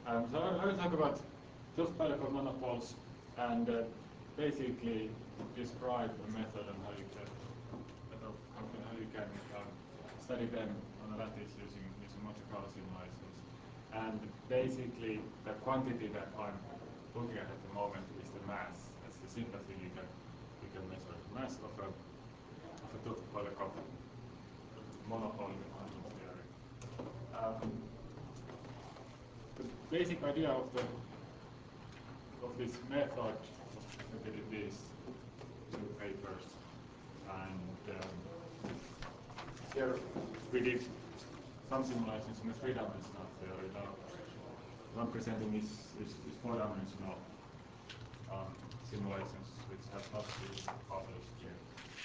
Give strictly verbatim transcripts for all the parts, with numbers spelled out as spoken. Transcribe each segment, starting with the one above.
Um, so I, I will talk about those Polyakov monopoles and uh, basically describe a method on how you can how, can, how you can um, study them on a lattice using using Monte Carlo simulations. And basically, the quantity that I'm looking at at the moment is the mass. That's the simplest thing you can you can measure the mass of a of a two Polyakov monopole in quantum theory. Um, the basic idea of the of this method was presented in these two papers, and um, here we did some simulations in a three-dimensional theory. Now, what I'm presenting is, is, is four-dimensional um, simulations which have not been published yet.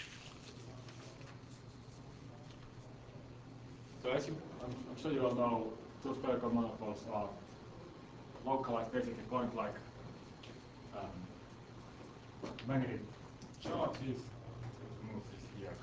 So as you, I'm, I'm sure you all know, two Polyakov monopoles are localized, basically point-like um, magnetic charges. Let's move this here.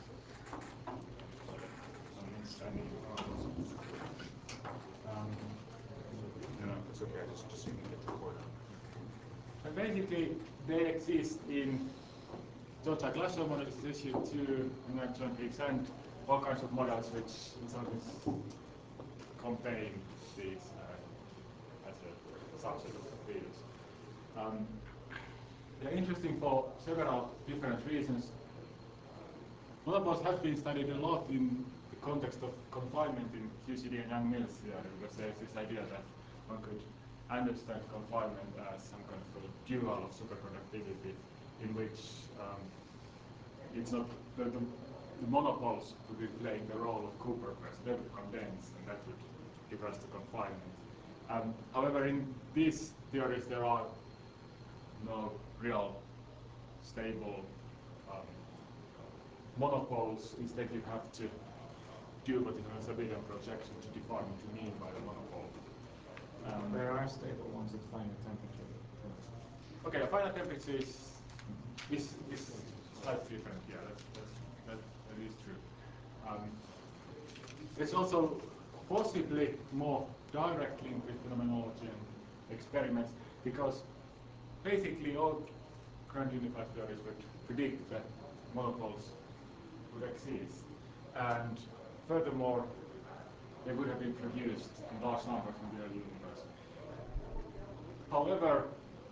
I'm standing in front of um, no, it's okay, just, just so you can get the recorded. And basically, they exist in Georgia Glasgow models, issue two, and Joint Peaks, and all kinds of models which in some sense contain these uh, as a subset of the fields. Um, they're interesting for several different reasons. Monopoles have been studied a lot in the context of confinement in Q C D and Yang-Mills theory, because there's this idea that one could understand confinement as some kind of a dual of superconductivity, in which um, it's not the, the, the monopoles would be playing the role of Cooper press. They would condense, and that would give rise to confinement. Um, however, in these theories, there are no real stable um, monopoles. Instead, you have to do what is known as a Sabelian projection to define what you mean by the monopole. Um, there are stable ones at finite temperature. Okay, a finite temperature is is, is slightly different. Yeah, that's, that's, that, that is true. Um, there's also possibly more direct link with phenomenology and experiments, because basically all current unified theories would predict that monopoles would exist, and furthermore, they would have been produced in large numbers in the early universe. However,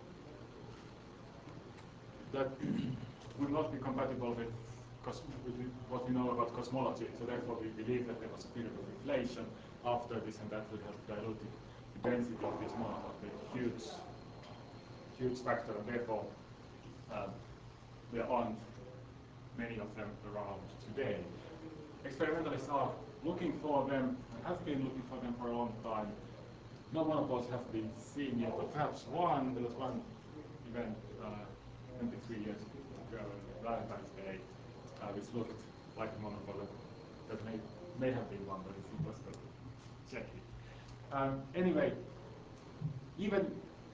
that would not be compatible with, with what we know about cosmology, so therefore we believe that there was a period of inflation after this, and that would have diluted the density of these monopoles with a huge, huge factor, and therefore uh, there aren't many of them around today. Experimentalists are looking for them, and have been looking for them for a long time. No monopoles have been seen yet, but perhaps one. There was one event uh, twenty-three years ago, Valentine's Day, uh, which looked like a monopole. That may, may have been one, but it's impossible to check it. Um, anyway, even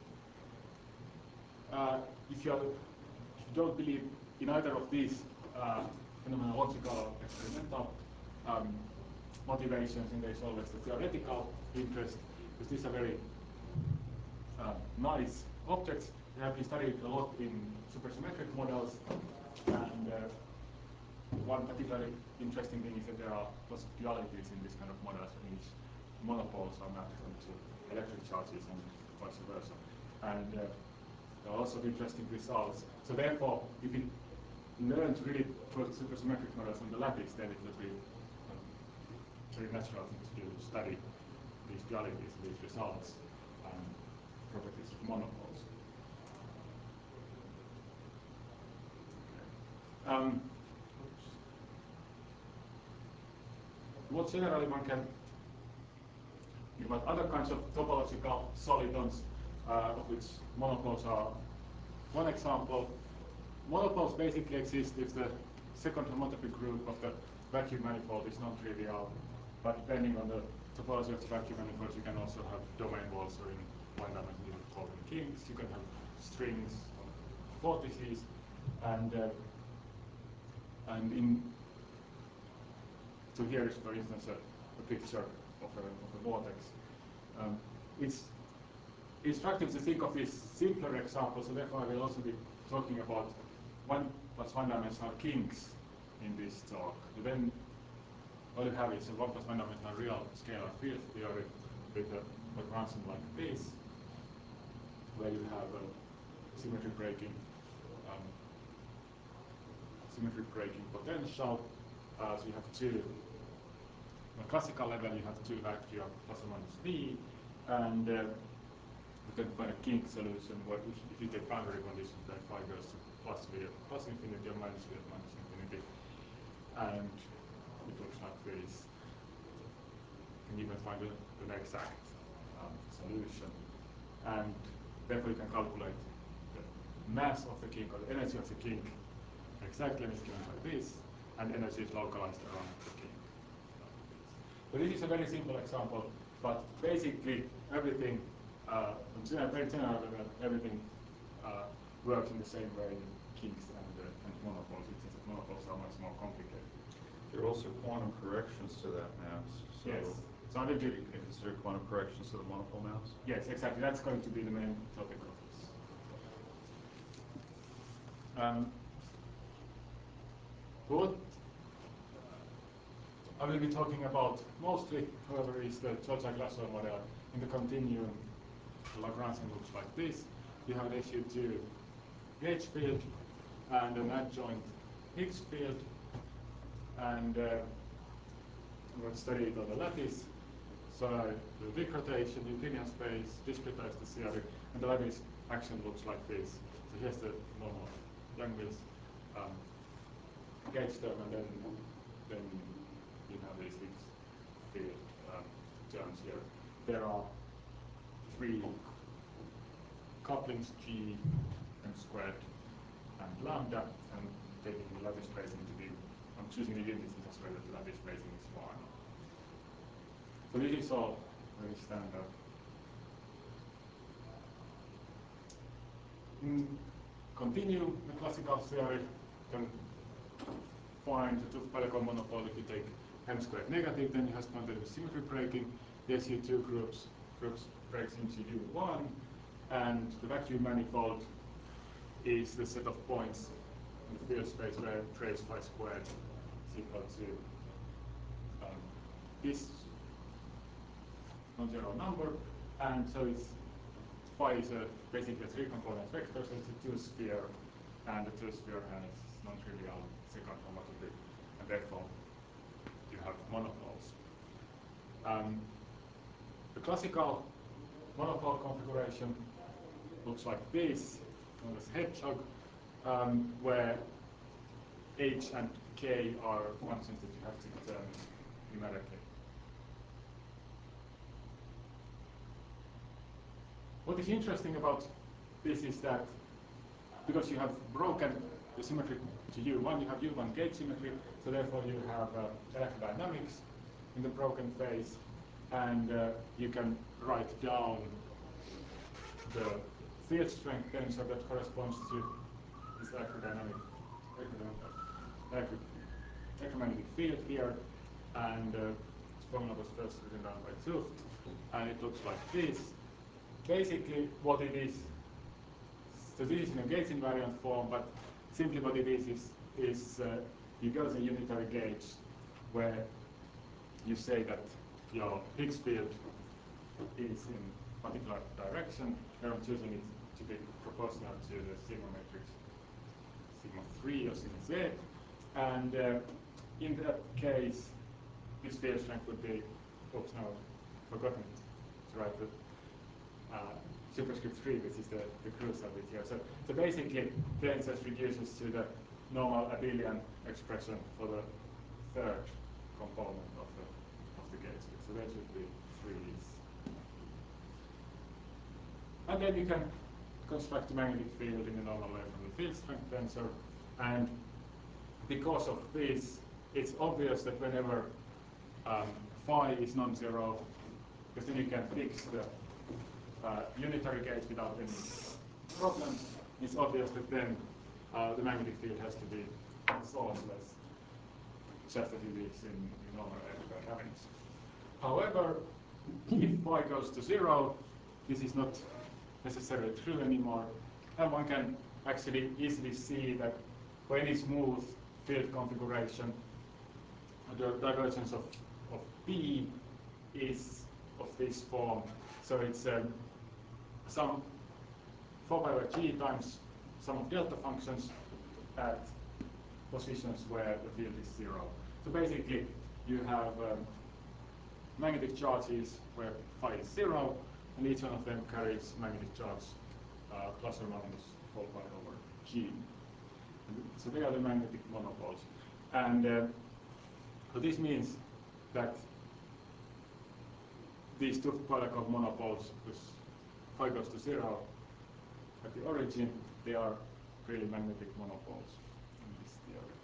uh, if, you're, if you don't believe in either of these uh, phenomenological or experimental um, motivations, and there's always the theoretical interest, because these are very uh, nice objects. They have been studied a lot in supersymmetric models, and uh, one particularly interesting thing is that there are lots of dualities in this kind of models in which monopoles are mapped onto electric charges and vice versa. And uh, there are lots of interesting results. So therefore, if we learn to really put supersymmetric models on the lattice, then it will be a very natural thing to do, to study these dualities, these results, and properties of monopoles. Um, what generally one can think about other kinds of topological solitons, uh, of which monopoles are one example. Monopoles basically exist if the second homotopy group of the vacuum manifold is non-trivial, but depending on the topology of the vacuum manifold, you can also have domain walls, or in one dimension you would call them kings. You can have strings of vortices, and uh, and in so here is, for instance, a, a picture of a, of a vortex. Um, it's instructive to think of this simpler example, so therefore I will also be talking about one plus one dimensional kinks in this talk. So then all you have is a one plus one dimensional real scalar field theory with a Lagrangian like this, where you have a symmetry breaking um, symmetry breaking potential. Uh, so you have two, on a classical level you have two vectors plus or minus v, and uh, you can find a kink solution where if, if you take boundary conditions, then phi goes to plus v at plus infinity or minus v at minus infinity, and it looks like this. You can even find a, an exact um, solution, and therefore you can calculate the mass of the kink or the energy of the kink exactly, and it's given like this, and energy is localized around the kink. So this is a very simple example, but basically everything, uh, very general, everything uh, works in the same way in kinks and, uh, and monopoles. It's just that monopoles are much more complicated. There are also quantum corrections to that mass. So Yes. So I think you can consider quantum corrections to the monopole mass? Yes, exactly. That's going to be the main topic of this. Um, what I will be talking about mostly, however, is the Georgia-Glasgow model in the continuum. The Lagrangian looks like this. You have an S U two gauge field and an adjoint Higgs field, and uh, I'm going to study it on the lattice. So the big rotation, Euclidean space, discretize the theory, and the lattice action looks like this. So here's the normal Young-Mills um, gauge term, and then then you have these Higgs field um, terms here. There are three couplings, G, M squared, and lambda, and taking the lattice spacing to be, I'm choosing the units in such a way that the lattice spacing is one. So this is all very standard. In continuum, the classical theory can find the Tuve-Pelleco monopole. If you take m squared negative, then you have spontaneous symmetry breaking. The S U two groups groups breaks into U one, and the vacuum manifold is the set of points in the field space where trace phi squared is equal to um, this non-zero number, and so it's phi is a, basically a three-component vector, so it's a two-sphere, and the two-sphere has non-trivial second homotopy, and therefore you have monopoles. Um, the classical monopole configuration looks like this, known as hedgehog, um, where h and k are functions that you have to determine numerically. What is interesting about this is that because you have broken the symmetry to U one, you have U one gauge symmetry, so therefore you have uh, electrodynamics in the broken phase, and uh, you can write down the field strength tensor that corresponds to this electrodynamic, electrodynamic electromagnetic field here, and uh, this formula was first written down by Zuft, and it looks like this. Basically, what it is, so this is in a gauge invariant form, but simply what it is is, is uh, you go to a unitary gauge where you say that your Higgs field is in a particular direction, where I'm choosing it to be proportional to the sigma matrix sigma three or sigma z, and uh, in that case, this field strength would be, oops, now I've forgotten to write the uh, superscript three, which is the, the crucial bit here. So, so basically, then just reduces to the normal abelian expression for the third component of the of the gauge field. So that should be threes. And then you can construct a magnetic field in the normal way from the field strength tensor. And because of this, it's obvious that whenever um, phi is non-zero, because then you can fix the uh, unitary gauge without any problems, it's obvious that then uh, the magnetic field has to be sourceless, just as it is in, in normal electrical cavities. However, if phi goes to zero, this is not necessarily true anymore. And one can actually easily see that for any smooth field configuration, the divergence of, of P is of this form. So it's um, some four pi over G times sum of delta functions at positions where the field is zero. So basically, you have um, magnetic charges where phi is zero, and each one of them carries magnetic charge uh, plus or minus four pi over G. And so they are the magnetic monopoles. And uh, so this means that these two Polyakov monopoles, because phi goes to zero at the origin, they are really magnetic monopoles in this theory.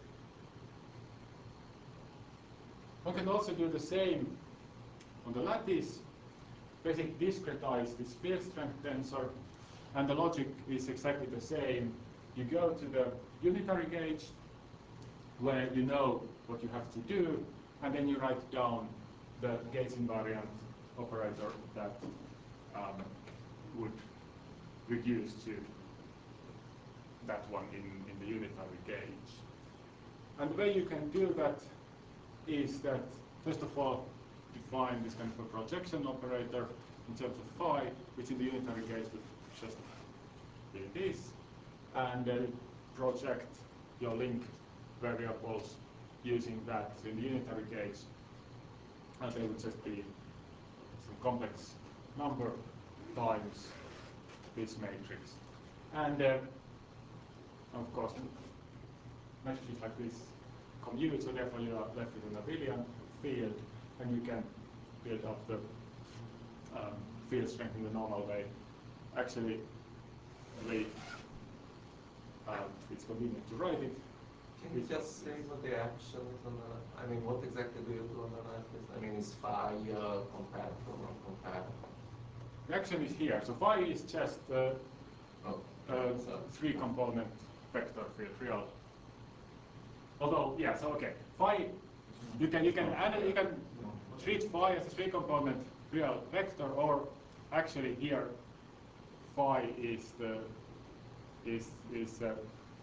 One can also do the same on the lattice, basically discretize this field strength tensor, and the logic is exactly the same. You go to the unitary gauge, where you know what you have to do, and then you write down the gauge invariant operator that um, would reduce to that one in, in the unitary gauge. And the way you can do that is that, first of all, define this kind of a projection operator in terms of phi, which in the unitary gauge would just be this, and uh, project your link variables using that in the unitary gauge, and they would just be some complex number times this matrix. And uh, of course, matrices like this commute, so therefore you are left with an abelian field, and you can build up the um, field strength in the normal way. Actually, we, uh, it's convenient to write it. Can you just say what the action is on the, I mean, what exactly do you do on the lattice? I mean, is phi uh, compatible or non-compatible? The action is here. So phi is just uh, Oh, uh, so three component vector field, real. Although, yeah, so okay, phi, you can you can add, you can treat phi as a three component real vector, or actually here phi is the is is uh,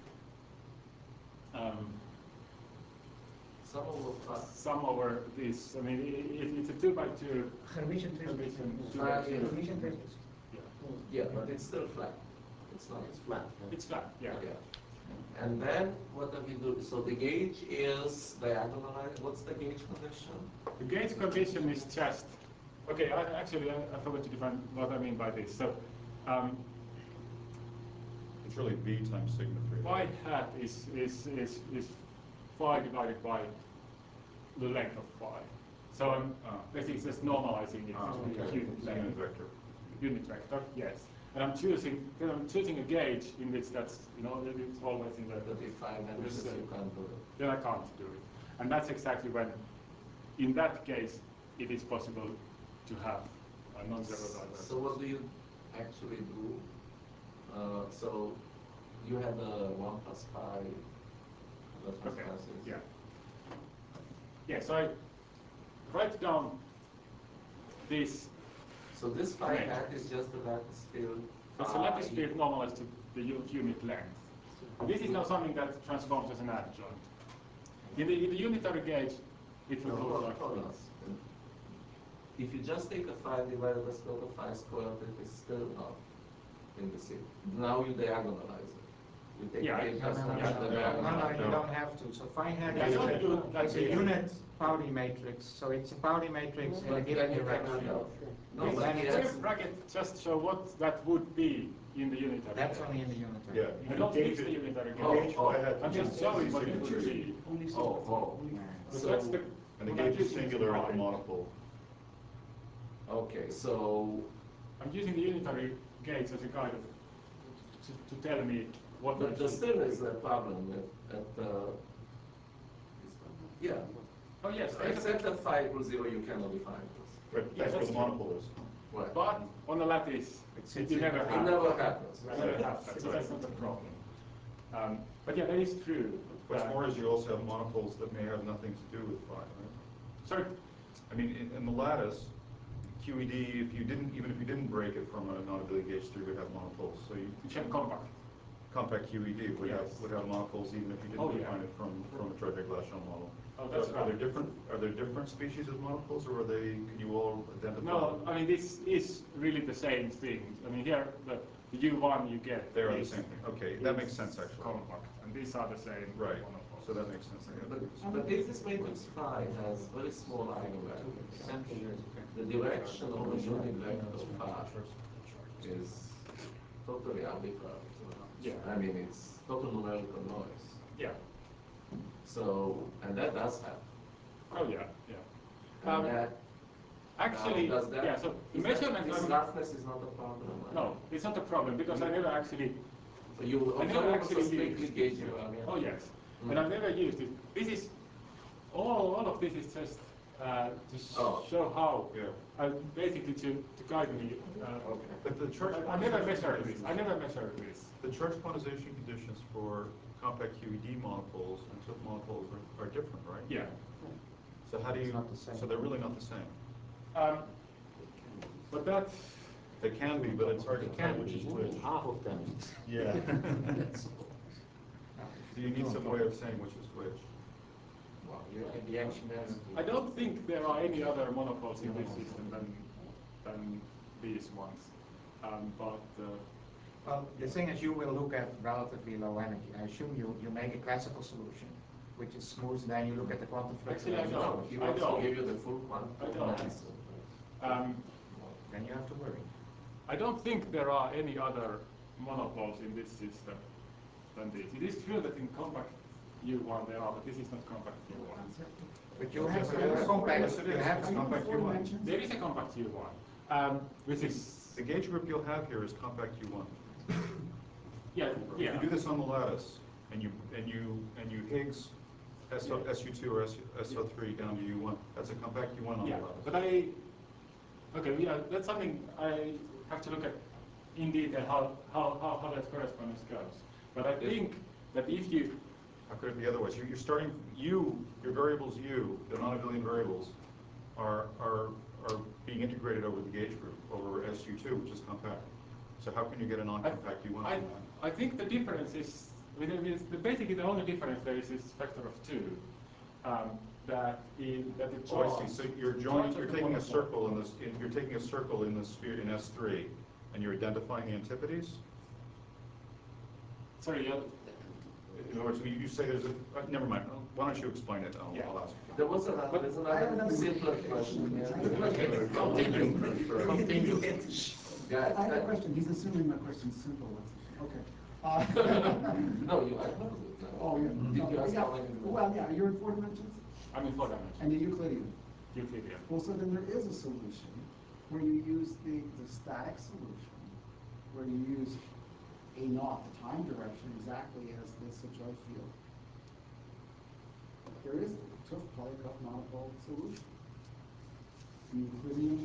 um, sum over phi. sum over this. I mean, it, it, it's a two by two Hermitian tristic. Hermitian two by Phi two. Hermitian tristic. Yeah. Yeah, but it's still flat. It's not, it's flat. It's flat. Yeah. Yeah. And then what do we do? So the gauge is diagonalized. What's the gauge condition? The gauge condition is just okay. I, actually, I, I forgot to define what I mean by this. So. Um, It's really V times sigma three. Phi hat is, is, is, is phi divided by the length of phi. So I'm Ah. basically just normalizing it Ah, to okay. the unit It's length. unit vector. Unit vector, yes. And I'm choosing, then I'm choosing a gauge in which that's, you know, it's always in the, But if phi vanishes, Yes, uh, you can't do it. then I can't do it. And that's exactly when, in that case, it is possible to have a non-zero divergence. So what do you actually do? Uh, so you have a one plus phi. That's what Okay, class is. yeah. Yeah, so I write down this. So this phi Right. hat is just the lattice field. It's a phi- lattice field normalized to the u- unit length. This is now something that transforms as an adjoint. In the, in the unitary gauge, it No, will look hold, like hold on. this. If you just take a phi divided by square root of phi squared, it is still not in the C. Now you diagonalize it. You take Yeah, the I- No, no, no, just no, the no, diagonal. no, no, you don't have to. So phi hat Yeah, is don't do a, that it's a here. unit Pauli matrix. So it's a Pauli matrix in a But given then you cannot direction. go. No, This but he has, square bracket just show what that would be in the unitary That's gauge. only in the unitary. Yeah. I don't Gauge fix the it- unitary Oh, gauge. oh, I'm just showing what it would be. oh, oh. So So, that's the, And the what I'm gauge is using singular at the phi. monopole. okay, so, I'm using the unitary gauge as a guide of, to, to tell me what I but there should still is a problem with, at, uh, yeah. Oh yes, So except that phi equals zero, you cannot define this. Right, Yeah, that's where that's the true. monopole is. Right. but on the lattice, It's- it, it's you in never the- It have. never happens. You never have that, so that's not a problem. Um, but yeah, that is true. What's that- more is you also have monopoles that may have nothing to do with phi, right? Sorry. I mean, in, in the lattice, Q E D, if you didn't, even if you didn't break it from a non-abelian gauge three, would have monopoles. So you, Which have compact. compact Q E D would have, Yes. would have monopoles even if you Oh, didn't yeah. define it from, from a Trojan-Glashow model. Oh, that's So Are there right. different, are there different species of monopoles, or are they, can you all identify? No, I mean, this is really the same thing. I mean, here, the, the U one you get. They are the is- same thing. Okay, that makes is sense, actually. Compact, and these are the same. Right, monopoles. so that makes sense. I But, got it. but if this matrix phi has very small eigenvalues, the direction of the unit vector phi is totally arbitrary. Yeah. I mean, it's total numerical noise. Yeah. So, and that does happen. Oh, yeah, yeah. And Um, that, Actually, now, does that, yeah, so the is that- measurement, this I mean- roughness is not a problem. right? no, it's not a problem, because I never actually, So you I never observe actually a strictly used gauge it. value. Oh, yes, Mm. and I've never used it. This is, all, all of this is just uh, to sh- Oh. show how, Yeah. uh, basically to, to guide me. Uh, Okay. But the church. I, I never measured this, I never measured this. The charge quantization conditions for compact Q E D monopoles and tip monopoles are, are different, right? Yeah. So how do It's you, not the same. so they're really not the same? Um, but that, They can be, but it's hard to tell which is which. Half of them. Yeah. Do you need some way of saying which is which? Well, you have the action there. I don't think there are any other monopoles in this system than, than these ones. Um, but, uh, Well, the thing is, you will look at relatively low energy. I assume you, you make a classical solution, which is smooth, then you look at the quantum Actually, I fluctuation. don't. He I wants don't. to give you the full quantum I don't. answer. um, Then you have to worry. I don't think there are any other monopoles in this system than this. It is true that in compact U one there are, but this is not compact U one. But you have a compact, you have a compact U one. There is a compact U one, um, which is, The gauge group you'll have here is compact U one. yeah, If yeah. you do this on the lattice, and you, and you, and you Higgs S O, S U two or S O three down to U one, that's a compact U one on the Yeah, lattice. but I, okay, yeah, that's something I have to look at in detail, how, how, how, how that correspondence goes. But I think that if you, How could it be otherwise? You're, you're starting, U, your variables U, the non-abelian variables, are, are, are being integrated over the gauge group, over S U two, which is compact. So how can you get a non-compact U one I, from that? I think the difference is, I mean, it's the, basically the only difference there is this factor of two. Um, that in, that the Oh, I charge- see. So you're the joining, charge you're of the taking a monopole- circle in this, in- you're taking a circle in the sphere in S three, and you're identifying the antipodes? Sorry, yeah, In other words, you you say there's a, uh, never mind, why don't you explain it, I'll, Yeah. I'll ask. There was another, there's another simpler question here. Continue. Continue. Guys, I have a that- question, he's assuming my question's simple, let's, okay. Uh, No, you, I heard it. Oh, yeah. Did you No, ask yeah. how many? Well, yeah, you're in four dimensions, I'm in four dimensions. and you're Euclidean. Euclidean. Well, so then there is a solution where you use the, the static solution, where you use A naught, the time direction, exactly as the Suchoi field. There is the Tooth Polyakov monopole solution. The Euclidean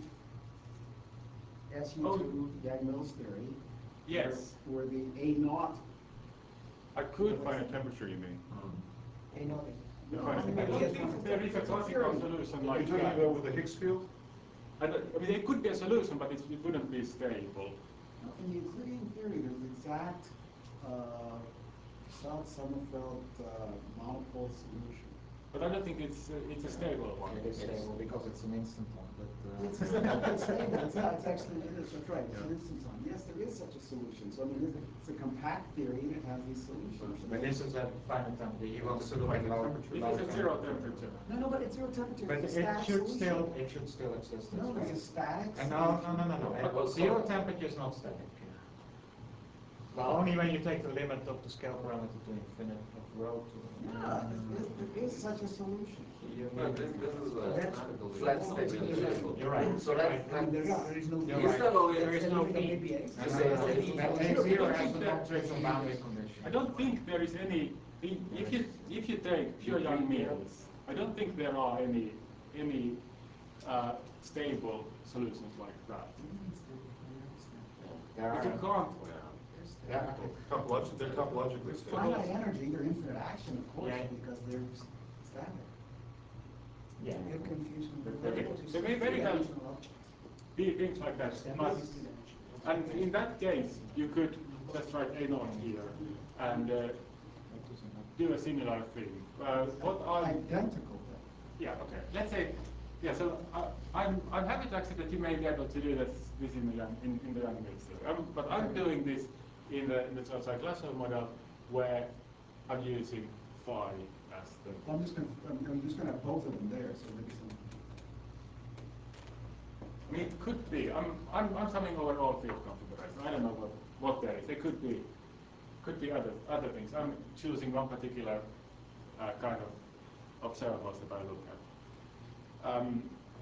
S U two Yang-Mills theory. Yes. Where, where the A naught. I could Find a temperature, you mean? A naught. I don't think there is a classical solution You're like talking that. about with the Higgs field? I, don't, I mean, there could be a solution, but it, it wouldn't be stable. In the Euclidean theory, there's exact uh, South-Sommerfeld uh, monopole solution. But I don't think it's uh, it's a stable one. It is stable because it's an instant one, but. uh, It's, it's stable, it's not, it's actually, it is, that's right, it's an instance on. Yes, there is such a solution, so I mean, it's, it's a compact theory that has these solutions. But this is a final temperature, he wants to look at low. It is a zero temperature. No, no, but it's zero temperature, But it's a it static should solution. still, it should still exist. No, it's a static. Uh, No, no, no, no, no, But Uh, also- zero temperature is not static. Well, only when you take the limit of the scale parameter to infinite of rho to. Yeah, there is, there is such a solution. Well, this, this is a That's- flat state. You're right. So let's, I mean, there, let's, there is no. You're is right. there a way- There is no There P. may be a- No, You no, say no, it's no. any- That I A don't zero think has a that- non-trivial boundary condition. I don't think there is any. If you if you take pure Yang-Mills, I don't think there are any any uh, stable solutions like that. There If you are. can't, Yeah. Topologically, they're topologically stable. Finite energy, they're infinite action, of course, Yeah. because they're s- static. Yeah. You have confusion. But there may- there may very well- Th- Things like that. But, and in that case, you could just write A naught here and uh, do a similar thing. Uh, what I Identical then. yeah, okay. Let's say, yeah, so uh, I'm, I'm happy to accept that you may be able to do this, this in the young, in, in the young mixer. Um, but I'm doing this in the, in the George Glasgow model where I'm using phi as the... I'm just gonna, I'm, I'm just gonna have both of them there, so maybe some. I mean, it could be. I'm, I'm, I'm summing over all field configurations. I don't know what, what there is. There could be, could be other, other things. I'm choosing one particular uh, kind of observables that I look at. Um,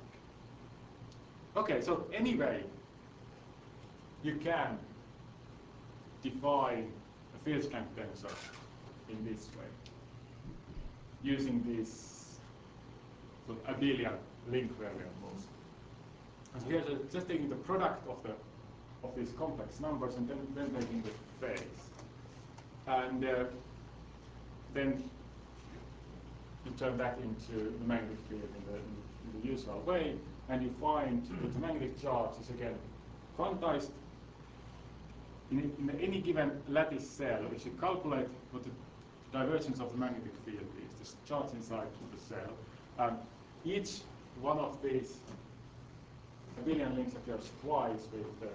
okay, so anyway, you can define a field strength tensor in this way, using these sort of abelian link variables. And so here's a, just taking the product of the of these complex numbers and then, then taking the phase. And uh, then you turn that into the magnetic field in the, in the usual way, and you find that the magnetic charge is again quantized in, in any given lattice cell. You should calculate what the divergence of the magnetic field is, this charge inside the cell. Um, each one of these abelian links appears twice, with uh,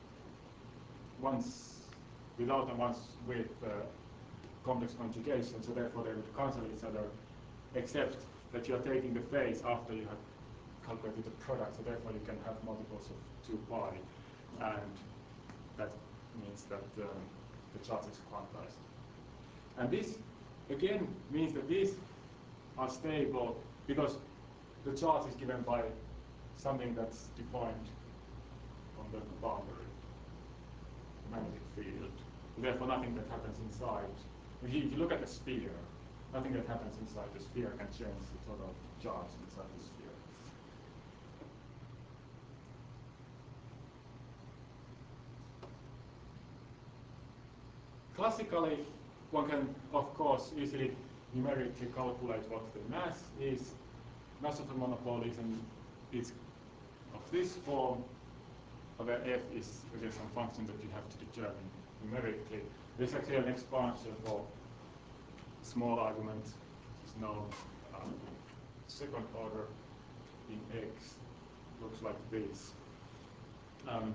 once without and once with uh, complex conjugation, so therefore they would cancel each other, except that you are taking the phase after you have calculated the product, so therefore you can have multiples of two pi, and that means that uh, the charge is quantized. And this, again, means that these are stable because the charge is given by something that's defined on the boundary, magnetic field. Therefore, nothing that happens inside. If you, if you look at the sphere, nothing that happens inside the sphere can change the total charge inside the sphere. Classically, one can, of course, easily numerically calculate what the mass is. Mass of a monopole is, an, is of this form, where f is again some function that you have to determine numerically. There's actually an expansion for small argument, which is known um, second order in X, looks like this. Um,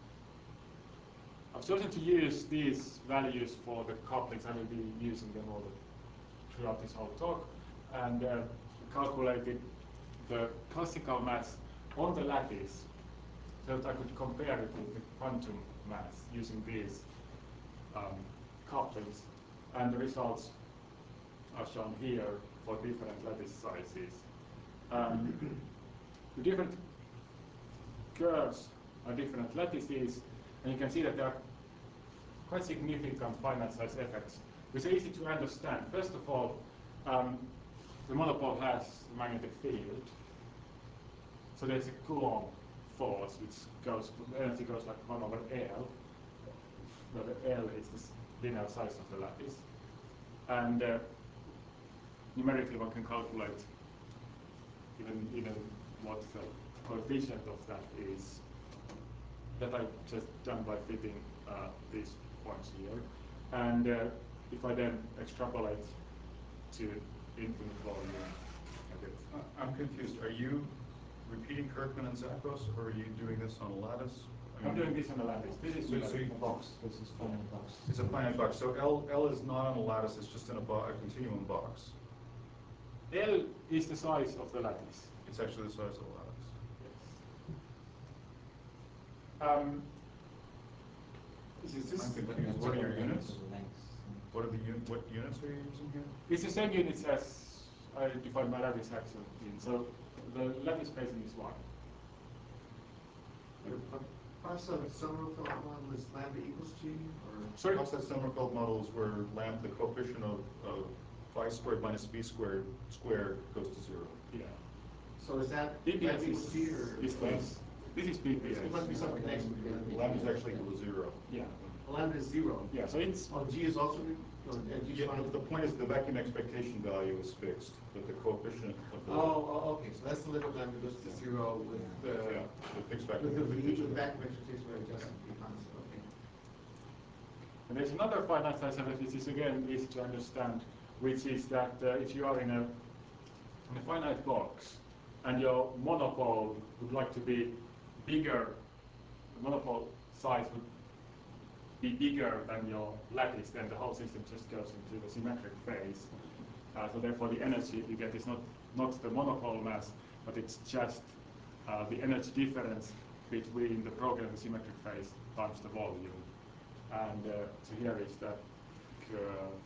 I've chosen to use these values for the couplings. I will be using them all the, throughout this whole talk, and uh, calculated the classical mass on the lattice so that I could compare it with the quantum mass using these um, couplings, and the results are shown here for different lattice sizes. Um, the different curves are different lattices, and you can see that there are quite significant finite size effects, which are easy to understand. First of all, um, the monopole has a magnetic field, so there's a Coulomb force which goes, energy goes like one over L, where the L is the linear size of the lattice. And uh, numerically one can calculate even, even what the coefficient of that is. That I just done by fitting uh, these points here. And uh, if I then extrapolate to infinite volume, I get. Uh, I'm confused. Are you repeating Kirkman and Zappos, or are you doing this on a lattice? I I'm mean, doing this on a lattice. This is So- so you- A box, this is finite box. It's a finite box. So L, L is not on a lattice, it's just in a, bo a continuum box. L is the size of the lattice. It's actually the size of the lattice. Um, this is I'm this. confused. What are your units? Lengths. What are the un what units are you using here? It's the same units as I defined my lattice axiom in. So the lattice spacing is one. Also, the Sommerfeld model is lambda equals G, or? Sorry? What's that Sommerfeld model is where lambda, the coefficient of, of phi squared minus b squared squared goes to zero. Yeah. So is that B P S lambda equals is, G, or? is this. This is B P S. There must be some connection between lambda. Lambda is actually equal to zero. Yeah. lambda is zero. Yeah, so it's, Oh, G is also, no, uh, G is Yeah, fine. the point is the vacuum expectation value is fixed, but the coefficient of the. Oh, oh, okay, so that's the limit lambda goes to zero with the, Yeah, the fixed vacuum with the V, expectation. with the vacuum expectation value adjusted to be constant, okay. and there's another finite size element which is again easy to understand, which is that uh, if you are in a, in a finite box and your monopole would like to be bigger, the monopole size would be bigger than your lattice, then the whole system just goes into the symmetric phase. Uh, so therefore the energy you get is not, not the monopole mass, but it's just uh, the energy difference between the broken and the symmetric phase times the volume. And uh, so here is that curve,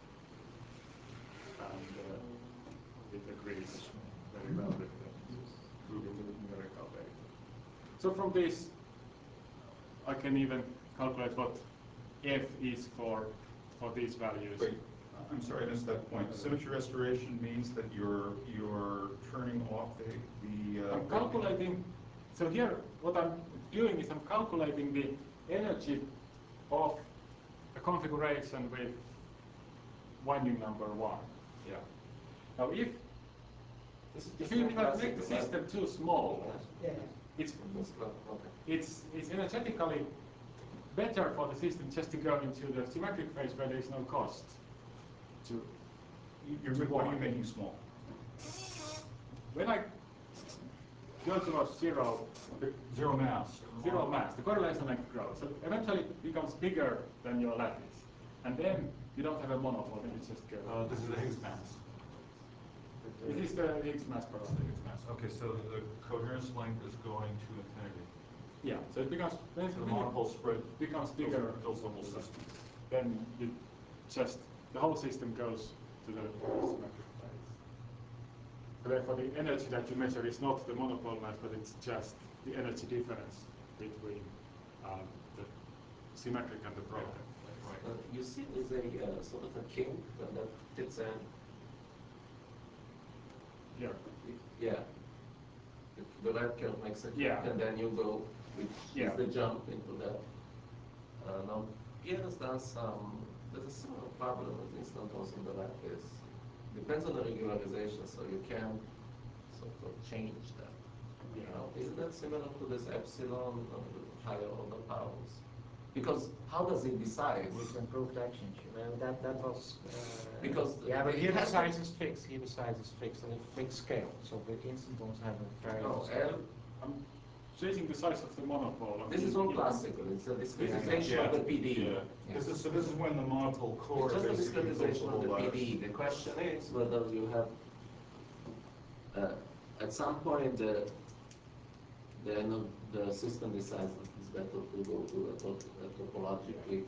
and uh, it agrees very well with the, with the numerical data. So from this, I can even calculate what f is for for these values. Wait, I'm sorry, I missed that point. Symmetry restoration means that you're you're turning off the the. Uh, I'm calculating. So here, what I'm doing is I'm calculating the energy of a configuration with winding number one. Yeah. Now, if This is if just you like try to classic make the design. system too small, Yeah. it's That's cla- okay. it's it's energetically better for the system just to go into the symmetric phase where there is no cost to. You're, to what are you wind. making small? When I go towards zero, the Zero mass. zero mass, the correlation length grows. So eventually it becomes bigger than your lattice. And then you don't have a monopole, then you just go. Uh, this is the Higgs mass. It is the Higgs mass The parameter. Higgs mass. Okay, so the coherence length is going to infinity. Yeah, so it becomes, when So the when monopole it spread becomes fills- bigger, fills the whole system. then you just, the whole system goes to the symmetric phase. So therefore the energy that you measure is not the monopole mass, but it's just the energy difference between um, the symmetric and the broken. Right. Uh, you see there's a uh, sort of a kink that, that fits in. Here. Yeah. The, the red curve makes a kink, Yeah. and then you go, which Yeah. is the jump into that. Uh, now, P N S does some, there's a similar problem with instantons in the lattice. Depends on the regularization, so you can sort of change that. Yeah. Now, isn't that similar to this epsilon on the higher order powers? Because how does it decide? With improved action, well, that, that was, uh. Because Yeah, but it here the has to- size is fixed, here the size is fixed, and a fixed scale, so the instantons have a very. No, scale. and I'm changing the size of the monopole. this is all classical, it's a discretization Yeah, of the P D. yeah. This is, so this is when the monopole core It's just a basically fills the discretization whole of the lattice. P D. The question is whether you have, uh, at some point, the, the, no- the system decides that it's better to go to a, top, a topologically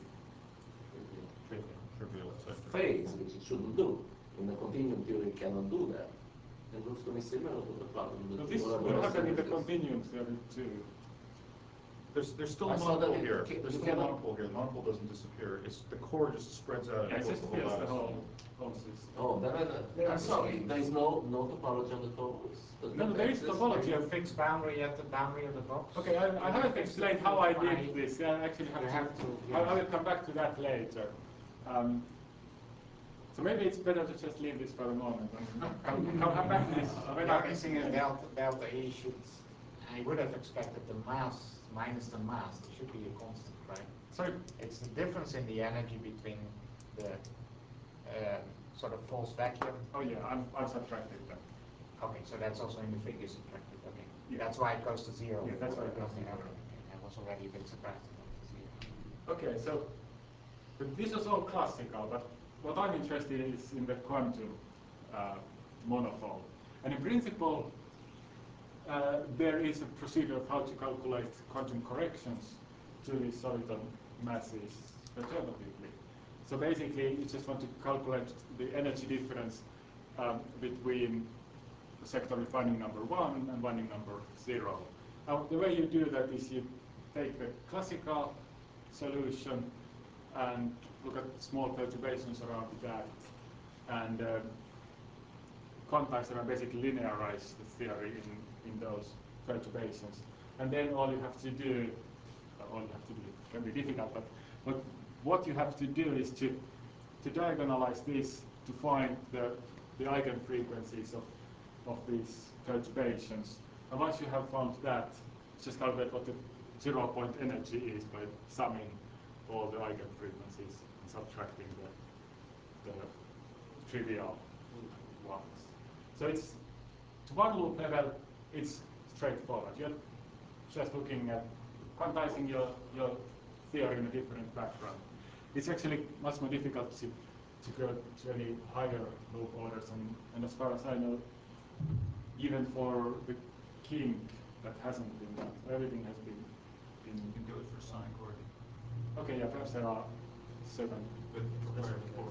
Trivial, et cetera. phase, which it shouldn't do. In the continuum theory, it cannot do that. It looks to me similar to the problem So that this you are will happen in the addressing. continuum theory too. There's, there's still I a saw that monopole in- here. you There's still a cannot- monopole here. The monopole doesn't disappear. It's, the core just spreads out Yeah, and it fills just the whole fills the lattice. whole, whole system. Oh, then, uh, I'm sorry, there is no, no topology on the torus? Does No, that there is exist? topology. You have fixed boundary at the boundary of the box. Okay, I, I haven't explained how I did this. I actually have You to. have to, I, I yes. will come back to that later. Um, so maybe it's better to just leave this for a moment. I'll, I'll come back to this when The I only thing is explain. delta, delta E should, I would have expected the mass minus the mass, it should be a constant, right? Sorry. It's the difference in the energy between the uh, sort of false vacuum. Oh yeah, I'm, I've subtracted that. Okay, so that's also in the figure subtracted, okay. Yeah. That's why it goes to zero. Yeah, that's why it goes to Okay, zero. okay. I was already a bit surprised it went to zero. Okay, so but this is all classical, but what I'm interested in is in the quantum uh, monopole. And in principle, uh, there is a procedure of how to calculate quantum corrections to these soliton masses alternatively. So basically, you just want to calculate the energy difference um, between the sector with winding number one and winding number zero. Now, the way you do that is you take the classical solution and look at small perturbations around that, and uh, quantize them and basically linearize the theory in, in those perturbations. And then all you have to do, all you have to do. It can be difficult, but, but what you have to do is to, to diagonalize this to find the, the eigenfrequencies of, of these perturbations. And once you have found that, just calculate what the zero point energy is by summing all the eigenfrequencies and subtracting the, the trivial ones. So it's, to one loop level, it's straightforward. You're just looking at quantizing your, your theory in a different background. It's actually much more difficult to, to go to any higher loop orders, and, and as far as I know, even for the kink, that hasn't been done. Everything has been, been You can do it for sine chord. okay, yeah, perhaps there are certain But require both.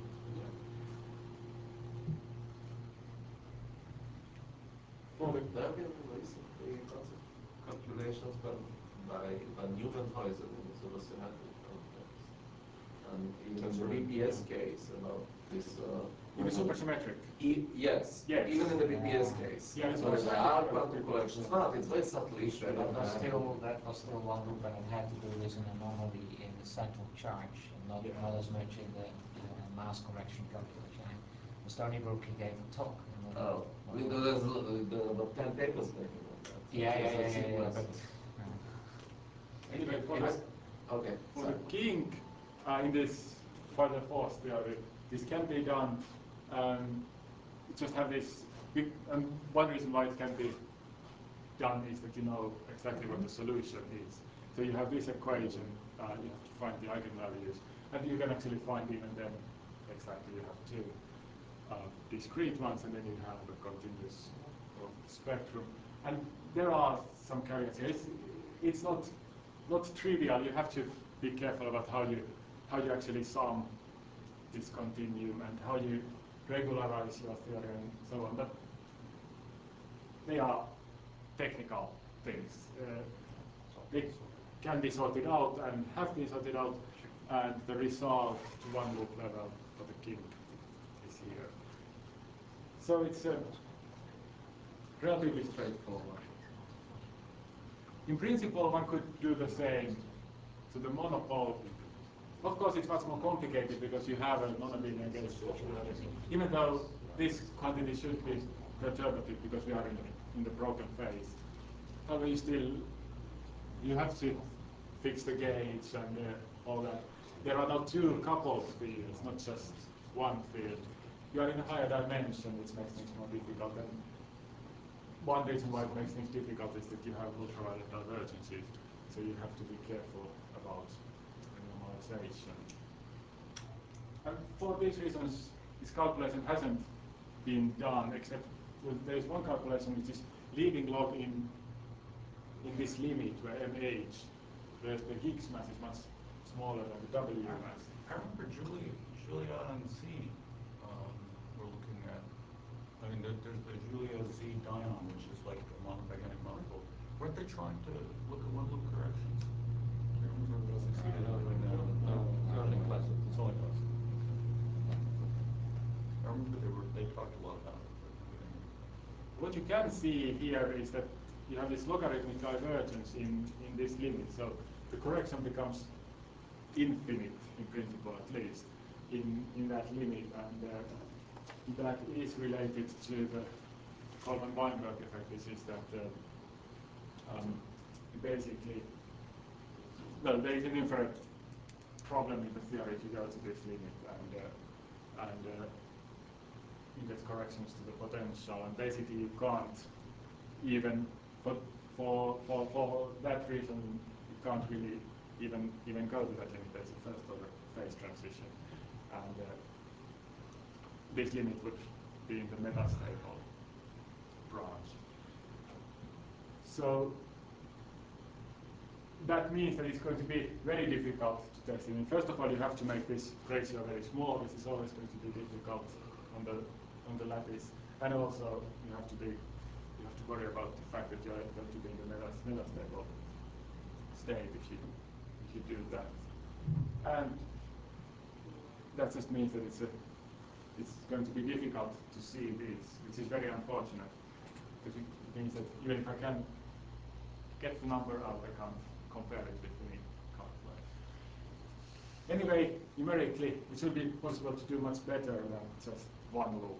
for the There have been recently calculations by, by, by Neuwenhuizen in the symmetric complex. And even That's in the right. B P S case about this. Uh, in the supersymmetric. E yes, Yes. even in the B P S case. Yeah, so there are quantum collections, but it's very subtly. That was still, that was still one loop, and it had to do this in anomaly in the central charge, and not, Yeah. not as much in the uh, mass correction calculation. And Stony Brook, he gave a talk. you know, Oh, we, there's uh, the, the ten papers making on that. Yeah, yeah, There's yeah, a yeah, yeah, sequence. but, Anyway, for It's- the, Okay. for sorry. the kink uh, in this further force theory, this can be done. Um, just have this big, and one reason why it can be done is that you know exactly what the solution is. So you have this equation, uh, you have to find the eigenvalues, and you can actually find even them exactly. You have two uh, discrete ones, and then you have a continuous spectrum. And there are some caveats here. It's, it's not not trivial. You have to be careful about how you how you actually sum this continuum and how you regularize your theory and so on. But they are technical things. Uh, they can be sorted out and have been sorted out, and the result to one loop level for the kink is here. So it's uh, relatively straightforward. In principle, one could do the same to the monopole. Of course, it's much more complicated because you have a non-abelian gauge theory, even though this quantity should be perturbative because we are in, in the broken phase. However, you still you have to fix the gauge and uh, all that. There are now two coupled fields, not just one field. You are in a higher dimension, which makes things more difficult. And one reason why it makes things difficult is that you have ultraviolet divergences, so you have to be careful about normalization. And for these reasons, this calculation hasn't been done, except with, there is one calculation which is leaving log in in this limit where M H, where the Higgs mass is much smaller than the W mass. I remember Julia, Julia and Z um, we're looking at. I mean, there, there's the Julia Z Dion, which is like a monopaganic monopole. Weren't they trying to look at one loop corrections? I don't remember if they succeeded in doing that. No, it's only classic. It's only classic. I remember they were they talked a lot about it. But we didn't. What you can see here is that you have this logarithmic divergence in, in this limit. So the correction becomes infinite, in principle at least, in, in that limit. And uh, that is related to the Coleman-Weinberg effect, which is that uh, um, basically, well, there is an infinite problem in the theory if you go to this limit. And, uh, and uh, you get corrections to the potential, and basically you can't even for for for, for that reason you can't really even even go to that limit. There's a first order phase transition, and uh, this limit would be in the metastable branch. So that means that it's going to be very difficult to test it. First of all, you have to make this ratio very small, which is always going to be difficult on the on the lattice, and also you have to be you have to worry about the fact that you're going to be in the metastable state if you if you do that, and that just means that it's a it's going to be difficult to see this, which is very unfortunate, because it means that even if I can get the number out, I can't compare it with any Anyway, numerically, it should be possible to do much better than just one loop.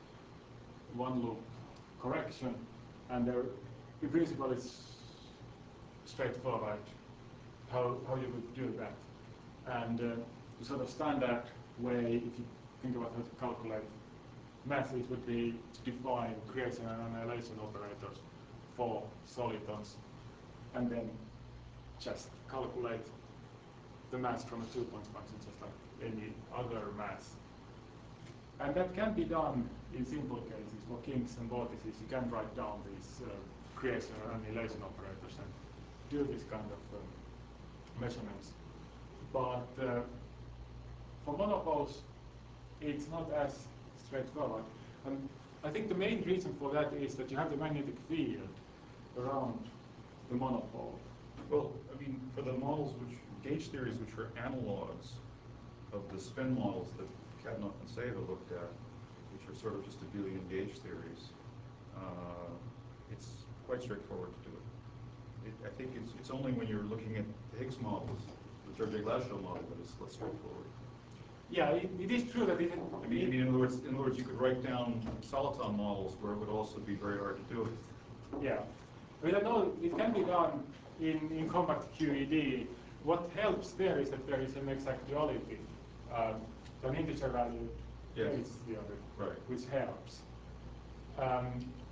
One loop correction, and there, in principle, it's straightforward how, how you would do that. And uh, the sort of standard way, if you think about how to calculate math, it would be to define creation and annihilation operators for solitons, and then just calculate the mass from a two-point function, just like any other mass. And that can be done in simple cases. For kings and vortices, you can write down these uh, creation and annihilation operators and do this kind of um, measurements. But uh, for monopoles, it's not as straightforward. And I think the main reason for that is that you have the magnetic field around the monopole. Well, I mean, for the models which, gauge theories which are analogs of the spin models that Kadanoff and Seva looked at, which are sort of just abelian gauge theories, uh, it's quite straightforward to do it. it. I think it's, it's only when you're looking at the Higgs models, the Georgi-Glasgow model, that it's less straightforward. Yeah, it, it is true that it, I mean, I mean, in other words, in other words, you could write down soliton models where it would also be very hard to do it. yeah. I mean, I know it can be done in, in compact Q E D. What helps there is that there is an exact duality. Um, so an integer value Yes. is the other, Right. which helps. Um,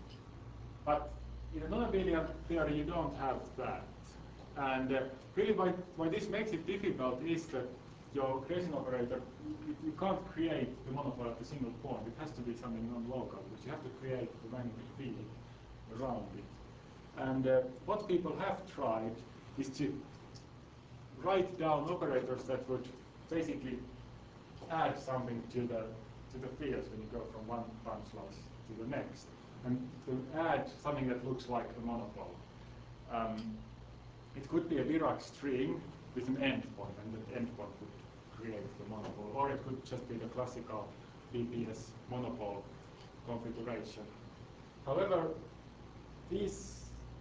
but in a non-abelian theory, you don't have that. And uh, really why, why this makes it difficult is that your creation operator, you, you can't create the monopole at a single point. It has to be something non-local, because you have to create the magnetic field around it. And uh, what people have tried is to write down operators that would basically add something to the to the fields when you go from one time slice to the next, and to add something that looks like a monopole. Um, it could be a Dirac string with an endpoint, and the endpoint would create the monopole, or it could just be the classical B P S monopole configuration. However, these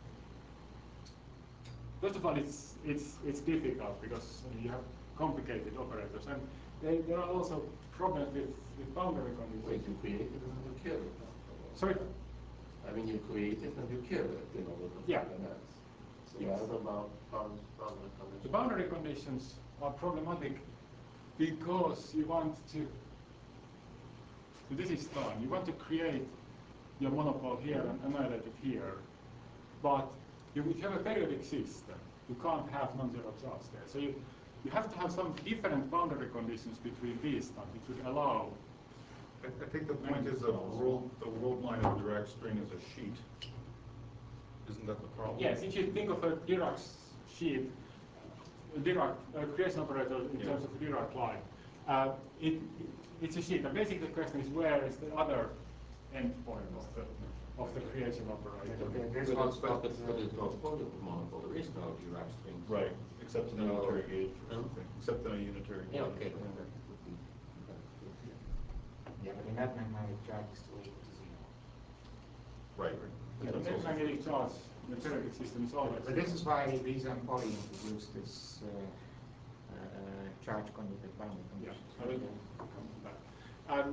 First of all, it's it's it's difficult because you have complicated operators, and they, there are also problems with, with boundary conditions. Wait, you create it and you kill it. Sorry. I mean, you create it and you kill it in order to Yeah. find the mass. So Yes. what about bound, boundary conditions? The boundary conditions are problematic because you want to. So this is done. You want to create your monopole here and annihilate it here, but you, if you have a periodic system, you can't have non-zero charge there. So you, you have to have some different boundary conditions between these times, which would allow. I, I think the point is that world, the world line of the Dirac string is a sheet. Isn't that the problem? Yes, if you think of a Dirac sheet, a Dirac uh, creation operator in Yeah. terms of a Dirac line, uh, it, it, it's a sheet. And basically the question is where is the other endpoint of the of the creation operator? Okay, this But was it's but what, it's but uh, it's not for the monopole. There is no Dirac string. Right, except in a No. unitary gauge or No. something. Except in a unitary gauge. Yeah, okay. Then that would be, that would be. yeah, but in that magnetic charge is still equal to zero. Right. The That's net also- magnetic charge in the periodic system is always. But this is why Lisa and Polly introduced this uh, uh, charge conjugate boundary Yeah, conditions. I will come to that. Um,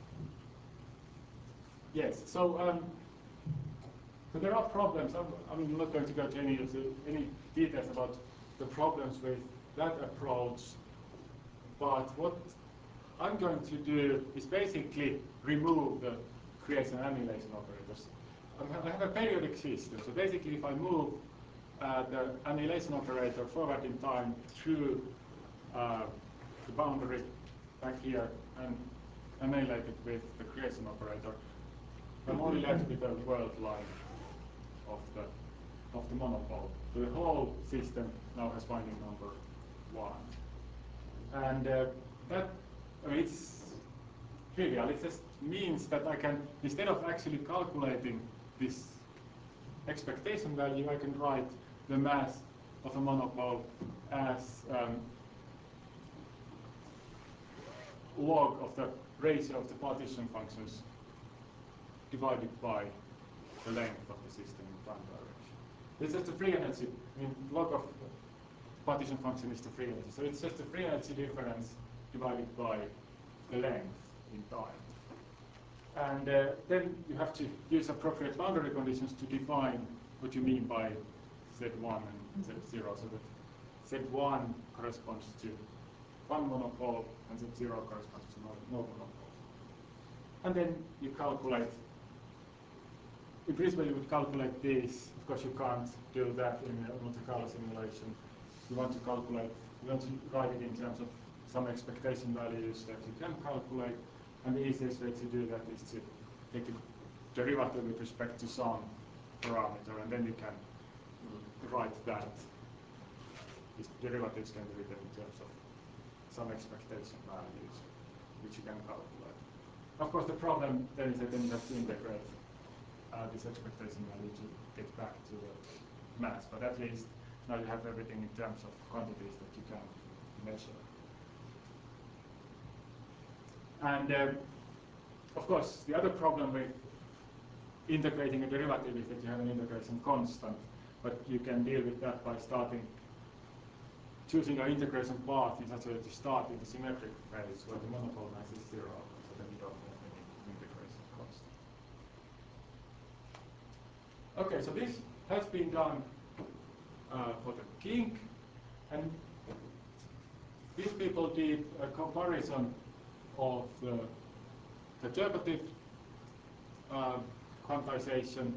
yes, so um, so there are problems. I'm, I'm not going to go to any of the any details about the problems with that approach, but what I'm going to do is basically remove the creation and annihilation operators. I'm- I have a periodic system, so basically if I move uh, the annihilation operator forward in time through uh, the boundary back here and annihilate it with the creation operator, I'm only left with a world line of the of the monopole. So the whole system now has binding number one, and uh, that I mean, it's trivial. It just means that I can, instead of actually calculating this expectation value, I can write the mass of a monopole as um, log of the ratio of the partition functions divided by the length of the system in time direction. This is the free energy, I mean, log of partition function is the free energy. So it's just the free energy difference divided by the length in time. And uh, then you have to use appropriate boundary conditions to define what you mean by Z one and Z zero. So that Z one corresponds to one monopole and Z zero corresponds to no, no monopole. And then you calculate, in principle you would calculate this. Of course you can't do that in a Monte Carlo simulation. You want to calculate, you want to write it in terms of some expectation values that you can calculate. And the easiest way to do that is to take the derivative with respect to some parameter, and then you can write that. These derivatives can be written in terms of some expectation values, which you can calculate. Of course, the problem then is that then you have to integrate uh, this expectation value to get back to the mass, but at least now you have everything in terms of quantities that you can measure. And uh, of course, the other problem with integrating a derivative is that you have an integration constant, but you can deal with that by starting choosing your integration path in such a way to start in the symmetric phase where the monopole mass is zero, so that you don't have any integration constant. Okay, so this has been done uh, for the kink, and these people did a comparison of the perturbative uh, quantization,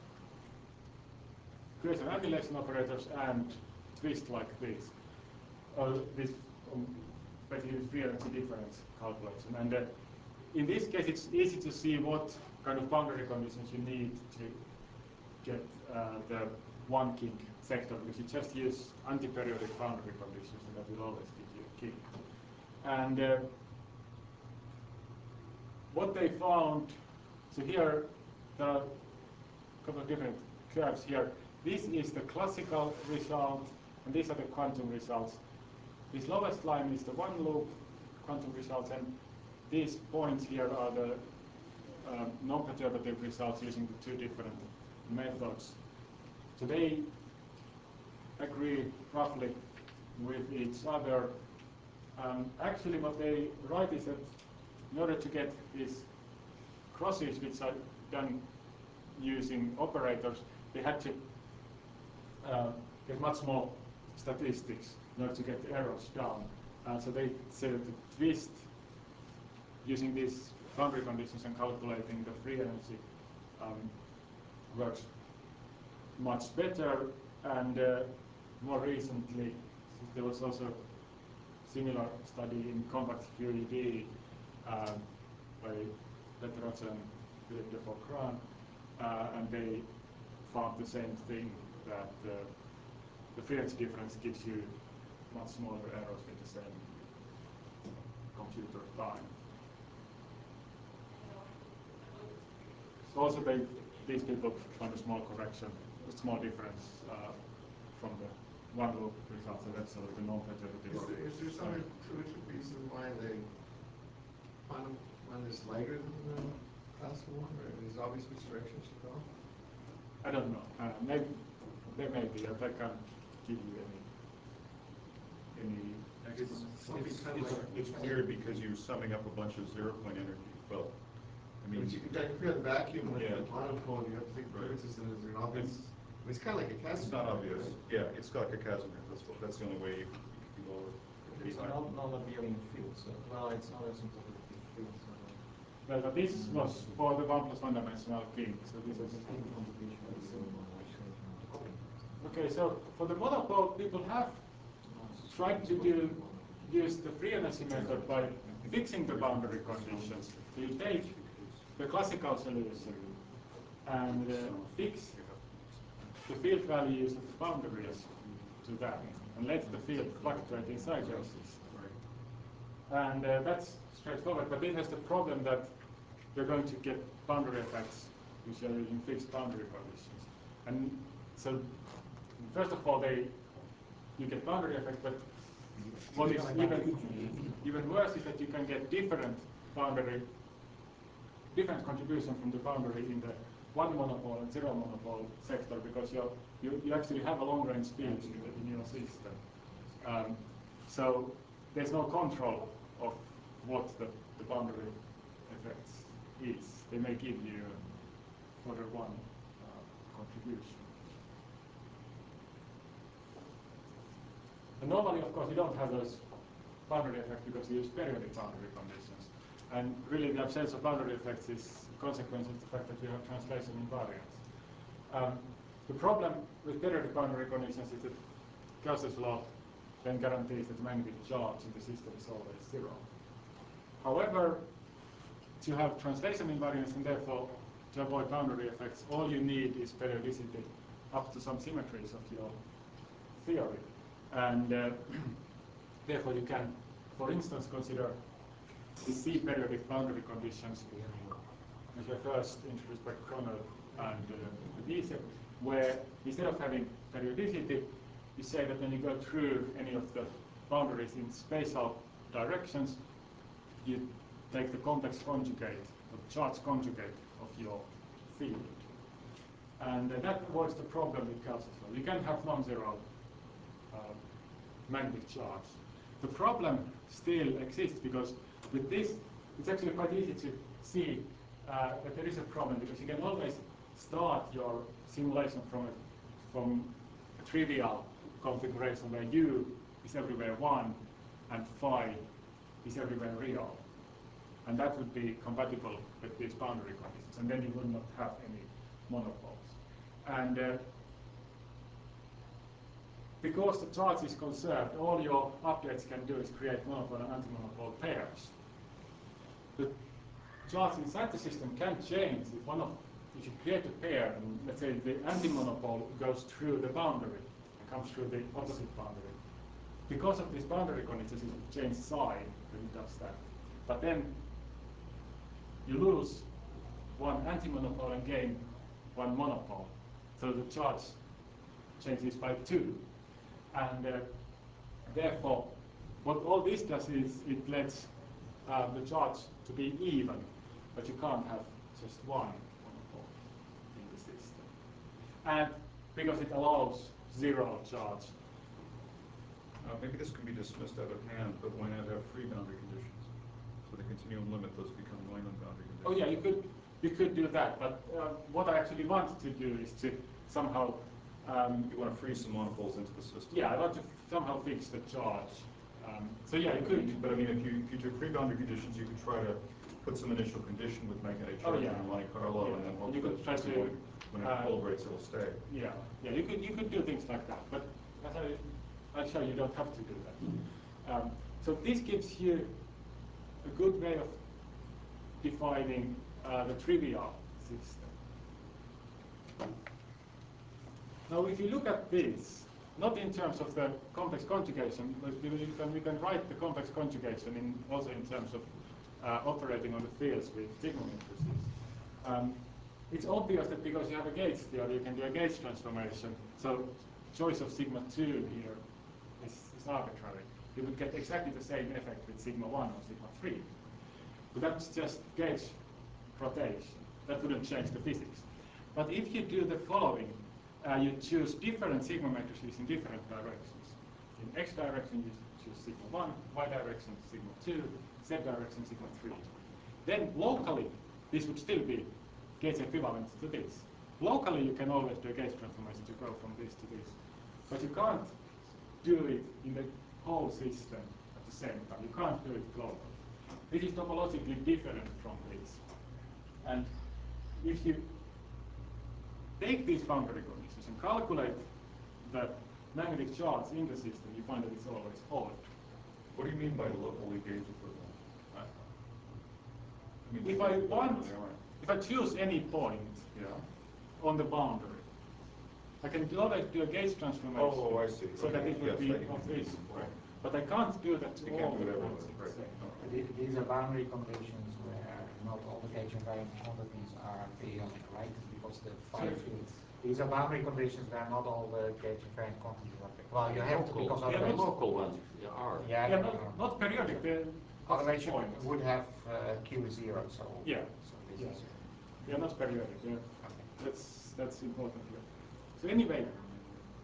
creation of annihilation operators, and twist like this. Uh, this um, basically free energy difference calculation. And uh, in this case, it's easy to see what kind of boundary conditions you need to get uh, the one kink sector, because you just use antiperiodic boundary conditions, and that will always give you a kink. And uh, what they found, so here there are a couple of different curves here. This is the classical result, and these are the quantum results. This lowest line is the one loop quantum results, and these points here are the uh, non-perturbative results using the two different methods. So they agree roughly with each other. Um, actually, what they write is that in order to get these crosses, which are done using operators, they had to uh, get much more statistics in order to get the errors down. Uh, so they say that the twist using these boundary conditions and calculating the free energy um, works much better. And uh, more recently, there was also a similar study in compact Q E D uh, by Letteroth and Philippe de Faucran, uh, and they found the same thing, that uh, the free energy difference gives you much smaller errors with the same computer time. So also they, these people found a small correction, a small difference uh, from the one loop results, and that's sort of the non-perturbative. Is there, is there some intuitive reason why the quantum one is lighter than the classical one, or there's obvious misdirections at all? I don't know. Uh, maybe there may be, but I can't give you any any. It's, Something it's, kind of it's, like- it's weird because you're summing up a bunch of zero point energy. Well, I I mean, mean, you can compare the vacuum with Yeah. the monopole, you have to think Right. differences, and is there an obvious, It's- I mean, it's kind of like a Casimir. it's not obvious. right? Yeah, it's like a Casimir. That's what, that's the only way you can, you can be lower. It's a non- non-appearing field, so no, it's not a sympathetic field. So Well, but this was for the one plus one dimensional kink. So this is okay. So for the monopole, people have tried to do use the free energy method by fixing the boundary conditions. So you take the classical solution and uh, fix the field values of the boundaries to that, and let the field fluctuate inside your system. And uh, that's straightforward, but it has the problem that you're going to get boundary effects which are using fixed boundary conditions. And so, first of all, they you get boundary effects, but what is even even worse is that you can get different boundary, different contribution from the boundary in the one monopole and zero monopole sector, because you you you actually have a long range field in, the, in your system. Um, so there's no control of what the, the boundary effects is. They may give you order one uh, contribution. And normally, of course, you don't have those boundary effects because you use periodic boundary conditions. And really the absence of boundary effects is a consequence of the fact that you have translation invariance. Um, the problem with periodic boundary conditions is that Gauss's law then guarantees that the magnetic charge in the system is always zero. However, to have translation invariance and therefore to avoid boundary effects, all you need is periodicity up to some symmetries of your theory. And uh, therefore you can, for instance, consider the C-periodic boundary conditions which were first introduced by Cronel and uh, Giese, where instead of having periodicity, you say that when you go through any of the boundaries in spatial directions, you take the convex conjugate, the charge conjugate of your field. And uh, that avoids the problem with Gauss's law. You can have non-zero uh, magnetic charge. The problem still exists because with this, it's actually quite easy to see uh, that there is a problem because you can always start your simulation from a, from a trivial configuration where u is everywhere one and phi is everywhere real. And that would be compatible with these boundary conditions, and then you would not have any monopoles. And uh, because the charge is conserved, all your updates can do is create monopole and anti-monopole pairs. The charge inside the system can change if one of if you create a pair, and let's say the anti-monopole goes through the boundary and comes through the opposite boundary. Because of these boundary conditions, it will change sign when it does that. But then you lose one anti-monopole and gain one monopole. So the charge changes by two. And uh, therefore, what all this does is it lets uh, the charge to be even, but you can't have just one monopole in the system. And because it allows zero charge. Uh, maybe this can be dismissed out of hand, but why not have free boundary conditions? So the continuum limit, those become Neumann boundary conditions. Oh yeah, you could you could do that, but uh, what I actually want to do is to somehow um, You want to freeze some monopoles into the system. yeah, I want to somehow fix the charge. Um, so yeah, you could. But I mean, if you, if you took free boundary conditions, you could try to put some initial condition with magnetic Oh, charge yeah. in Monte Carlo, Yeah. and then hope You could that try to, when- when it uh, equilibrates, it'll stay. Yeah, yeah, you could you could do things like that, but as I, I'll show you, you don't have to do that. Um, so this gives you a good way of defining uh, the trivial system. Now, if you look at this, not in terms of the complex conjugation, but we can, we can write the complex conjugation in, also in terms of uh, operating on the fields with sigma matrices. Um, it's obvious that because you have a gauge theory, you can do a gauge transformation. So choice of sigma two here is, is arbitrary. You would get exactly the same effect with sigma one or sigma three. But that's just gauge rotation. That wouldn't change the physics. But if you do the following, uh, you choose different sigma matrices in different directions. In x direction, you choose sigma one, y direction, sigma two, z direction, sigma three. Then locally, this would still be gauge equivalent to this. Locally, you can always do a gauge transformation to go from this to this. But you can't do it in the whole system at the same time. You can't do it globally. This is topologically different from this. And if you take these boundary conditions and calculate the magnetic charge in the system, you find that it's always odd. What do you mean by locally gauge equivalent? Uh, I mean, If I locally want, equivalent, if I choose any point yeah. on the boundary, I can always do a gauge transformation. Oh, I see. So that Okay. it would Yes, be that you of can do. this. Right. But I can't do that to You all can't do the it points everywhere, at the right. same time. The- These are boundary conditions where not all the gauge invariant quantities are periodic, right? Because the phi Sorry? field. These are boundary conditions where not all the gauge invariant quantities are periodic. Well, you have to Local, because Yeah, otherwise. but local ones, yeah, are. Yeah, Yeah, no, not, no, no. not periodic. they're- that's Otherwise the you point. would have uh, Q is zero, so. Yeah. So this Yeah. is They are not periodic. Yeah. okay. That's that's important here. So anyway,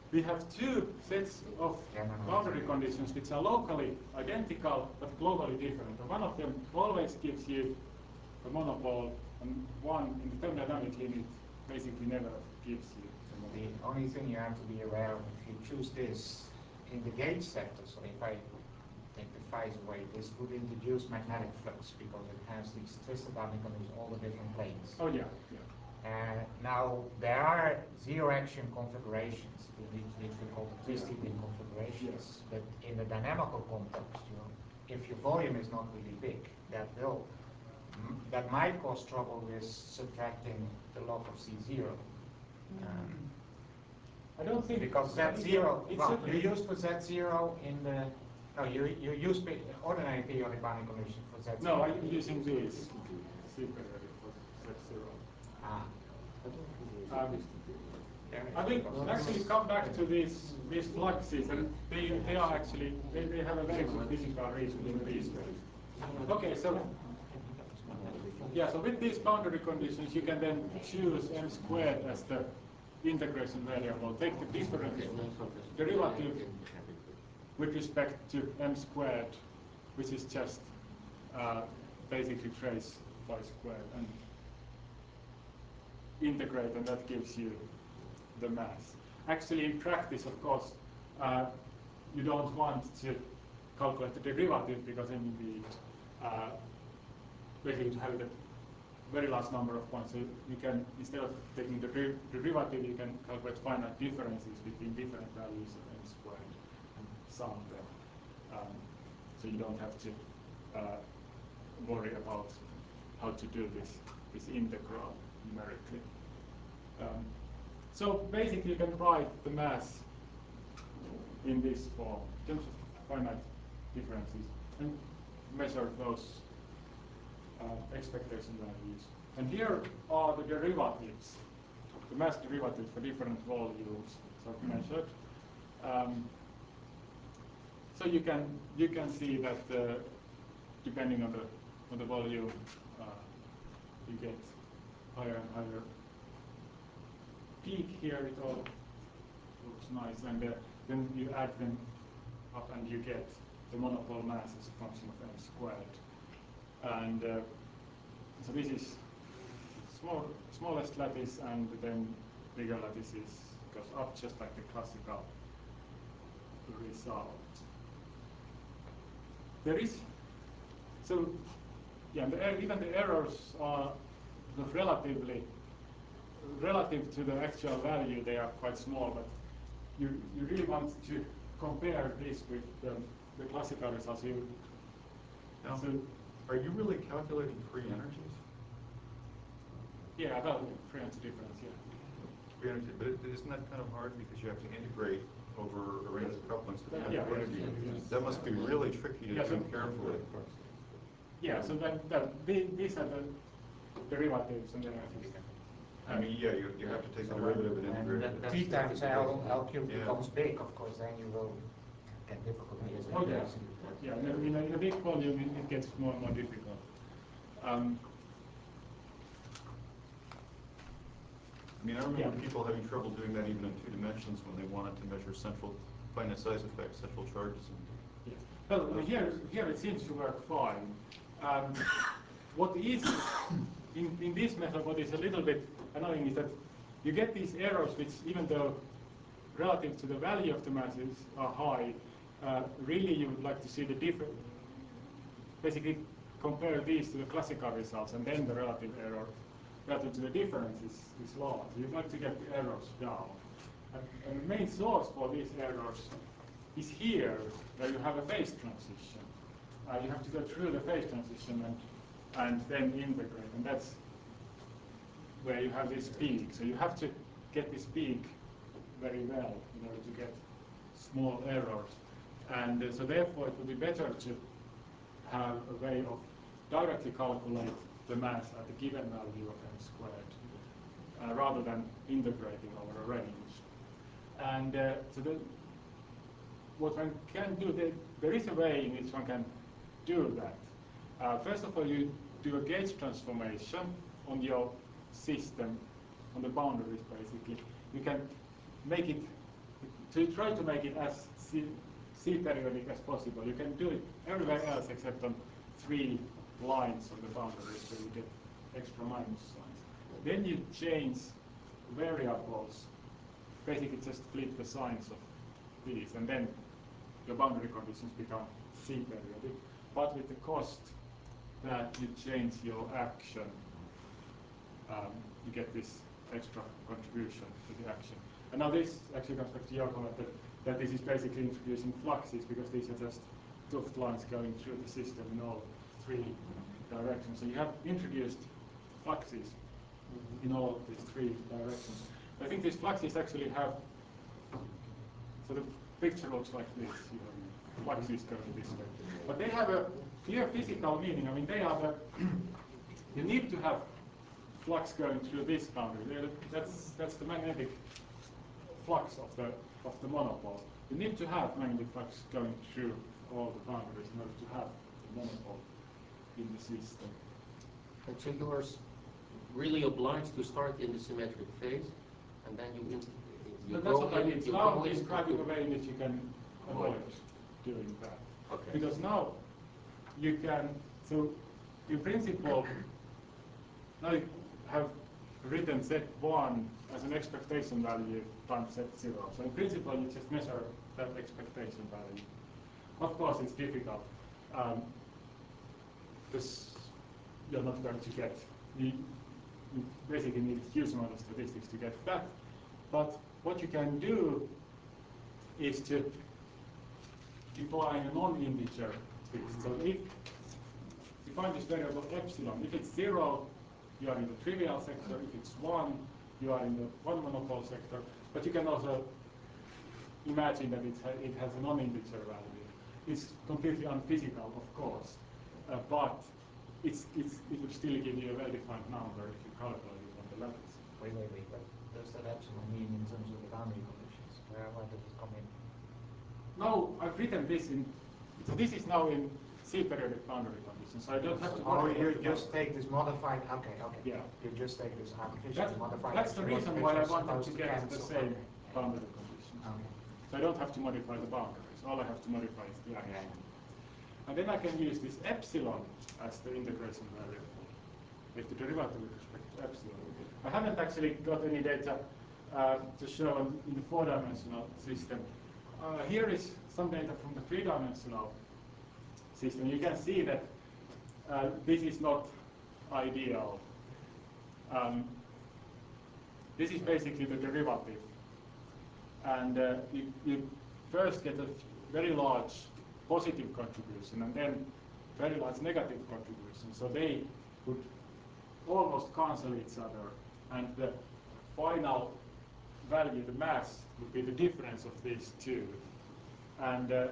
we have two sets of Yeah, no, no. boundary conditions which are locally identical but globally different. And one of them always gives you a monopole, and one in the thermodynamic limit basically never gives you a monopole. The only thing you have to be aware of, if you choose this in the gauge sector, so if I take the phase away, this would introduce magnetic flux because it has these twisted boundary conditions, all the different planes. Oh yeah, yeah. Uh, now, there are zero action configurations, which, which we call the twisted in configurations, Yes. but in the dynamical context, you know, if your volume is not really big, that will, mm, that might cause trouble with subtracting the log of C zero. Um, I don't think because Z it's- zero, it's well, a- you used for Z zero in the, no, you, you use pe- ordinary periodic boundary condition for Z zero. No, I'm using this superior for Z zero. Ah. Um, I will actually come back to these these fluxes, and they they are actually they, they have a very good physical reason for these. Okay, so yeah, so with these boundary conditions, you can then choose m squared as the integration variable. Take the difference derivative with respect to m squared, which is just uh, basically trace phi squared, and integrate, and that gives you the mass. Actually, in practice, of course, uh, you don't want to calculate the derivative because then you need uh, basically to have a very large number of points. So you can, instead of taking the der derivative, you can calculate finite differences between different values of m squared and sum them. Um, so you don't have to uh, worry about how to do this, this integral numerically. Um, so basically you can write the mass in this form, in terms of finite differences, and measure those uh, expectation values. And here are the derivatives, the mass derivatives for different volumes so measured. Um, so you can you can see that uh, depending on the on the volume, uh, you get higher and higher peak here. It all looks nice, and uh, then you add them up, and you get the monopole mass as a function of m squared. And uh, so this is small, smallest lattice, and then bigger lattices goes up, just like the classical result. There is so yeah, the, even the errors are sort of relatively relative to the actual value. They are quite small, but you you really want to compare this with the, the classical results. You, Now, so, are you really calculating free energies? yeah, well, free energy difference, yeah. Free energy, but it- isn't that kind of hard because you have to integrate over a range of couplings to find Yeah, free energy? yeah. That must be really tricky to Yeah, so- do carefully. Yeah, so that, that the, these are the derivatives and derivatives. I mean, yeah, you, you have to take the derivative and And integrate that- it. that's T the times L, difficulty. L cubed Yeah. becomes big, of course, then you will get difficulties. Oh, yeah. Yeah, in a, in a, in a big volume, it, it gets more and more difficult. Um, I mean, I remember Yeah. people having trouble doing that even in two dimensions when they wanted to measure central finite size effects, central charges. And yeah. Well, I mean, here, here it seems to work fine. Um, what is, in, in this method, what is a little bit annoying is that you get these errors which, even though relative to the value of the masses are high, uh, really you would like to see the difference. Basically, compare these to the classical results, and then the relative error relative to the difference is, is large. You'd like to get the errors down. And, and the main source for these errors is here, where you have a phase transition. Uh, you have to go through the phase transition and, and then integrate, and that's where you have this peak. So you have to get this peak very well in order to get small errors. And uh, so therefore it would be better to have a way of directly calculate the mass at the given value of m squared, uh, rather than integrating over a range. And uh, so the, what one can do, there, there is a way in which one can do that. Uh, first of all, you do a gauge transformation on your system, on the boundaries basically. You can make it so you try to make it as C-periodic as possible. You can do it everywhere else except on three lines of the boundary, so you get extra minus signs. Then you change variables, basically just flip the signs of these, and then your boundary conditions become C-periodic, but with the cost that you change your action, um, you get this extra contribution to the action. And now this actually comes back to your comment that, that this is basically introducing fluxes, because these are just toothed lines going through the system in all three directions. So you have introduced fluxes in all these three directions. I think these fluxes actually have, so the picture looks like this, you know, fluxes going this way. But they have a clear physical meaning. I mean, they are the, you need to have flux going through this boundary. They're, that's, that's the magnetic flux of the, of the monopole. You need to have magnetic flux going through all the boundaries in order to have the monopole in the system. And so you are s- really obliged to start in the symmetric phase, and then you, in, you But that's go what I in, mean. you Now go I'm in describing to- a way in which you can avoid doing that. Okay. Because now you can, so in principle, now you have written set one as an expectation value times set zero. So in principle, you just measure that expectation value. Of course, it's difficult. Um, because you're not going to get, you, you basically need a huge amount of statistics to get that. But what you can do is to define a non-integer fix. So if you find this variable epsilon, if it's zero, you are in the trivial sector. If it's one, you are in the one monopole sector. But you can also imagine that it, ha it has a non-integer value. It's completely unphysical, of course, uh, but it's, it's, it would still give you a well-defined number if you calculate it on the lattice. Wait, wait, wait, but does that epsilon mean in terms of the boundary conditions? Where, where does it come in? No, I've written this in, so this is now in C-periodic boundary conditions, so I don't have to Or worry you about the just take this modified, okay, okay. Yeah. You just take this artificially That's, modified. that's the epsilon, reason which why I is wanted supposed to get the cancel. same Okay. boundary conditions. Okay. So I don't have to modify the boundaries. All I have to modify is the action. And then I can use this epsilon as the integration variable, if the derivative with respect to epsilon. I haven't actually got any data uh, to show on, in the four-dimensional system. Uh, here is some data from the three-dimensional system. You can see that uh, this is not ideal. Um, this is basically the derivative. And uh, you, you first get a very large positive contribution and then very large negative contribution. So they would almost cancel each other. And the final value, the mass, would be the difference of these two. And uh,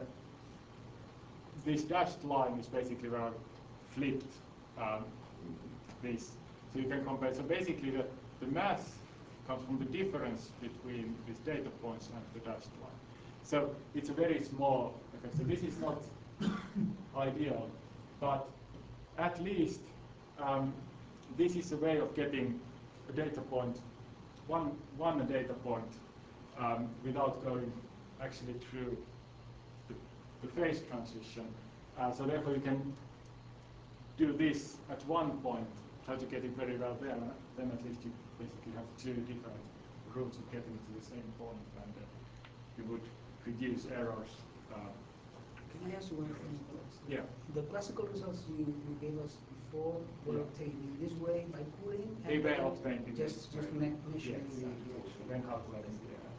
this dashed line is basically where I flipped um, this. So you can compare. So basically the, the mass comes from the difference between these data points and the dashed line. So it's a very small effect. So this is not ideal, but at least um, this is a way of getting a data point, one, one data point, um, without going actually through the, the phase transition. Uh, so therefore you can do this at one point, try to get it very well there, and then at least you basically have two different routes of getting to the same point, and uh, you would reduce errors. Uh, Can I ask you one thing, Alex? yeah. The classical results you, you gave us before were Yeah. obtained in this way by pooling They and were then obtained in just this just way. me measuring Yes, the, and the action. then calculating the errors.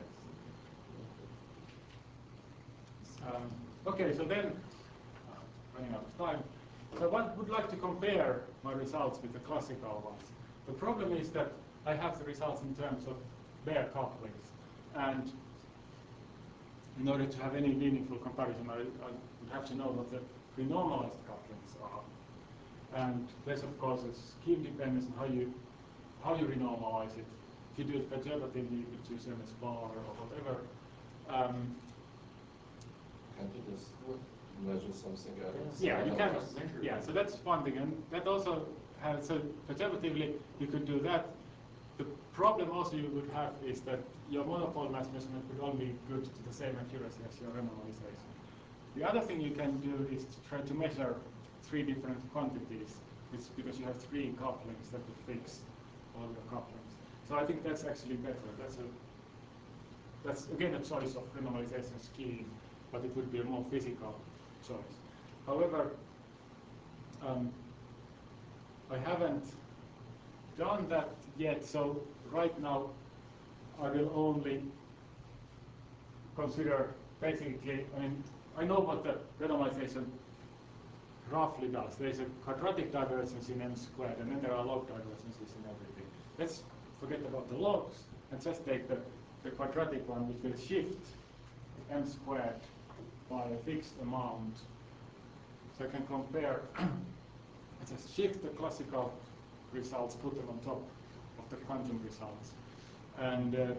Yes. Um, okay, so then, uh, running out of time, so I would like to compare my results with the classical ones. The problem is that I have the results in terms of bare couplings, and in order to have any meaningful comparison, I, I would have to know what the renormalized couplings are. And there's of course a scheme dependence on how you how you renormalize it. If you do it conservatively, you could choose M S bar or whatever. Um, Can't you just measure something out? yeah, you can. Measure. Yeah, so that's one thing, and that also has so conservatively you could do that. the problem also you would have is that your monopole mass measurement would only be good to the same accuracy as your renormalization. The other thing you can do is to try to measure three different quantities, it's because you have three couplings that would fix all your couplings. So I think that's actually better. That's a that's again a choice of renormalization scheme, but it would be a more physical choice. However, um, I haven't done that yet, so right now I will only consider basically, I mean, I know what the renormalization roughly does. There is a quadratic divergence in m squared, and then there are log divergences in everything. Let's forget about the logs and just take the, the quadratic one, which will shift m squared by a fixed amount. So I can compare, I just shift the classical results, put them on top of the quantum results. And uh,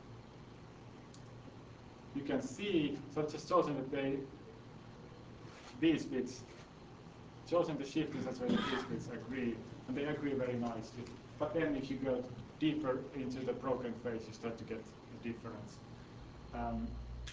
you can see, so I've just chosen that they, these bits, chosen the shift in such a way that these bits agree, and they agree very nicely. But then if you go deeper into the broken phase, you start to get a difference. Um,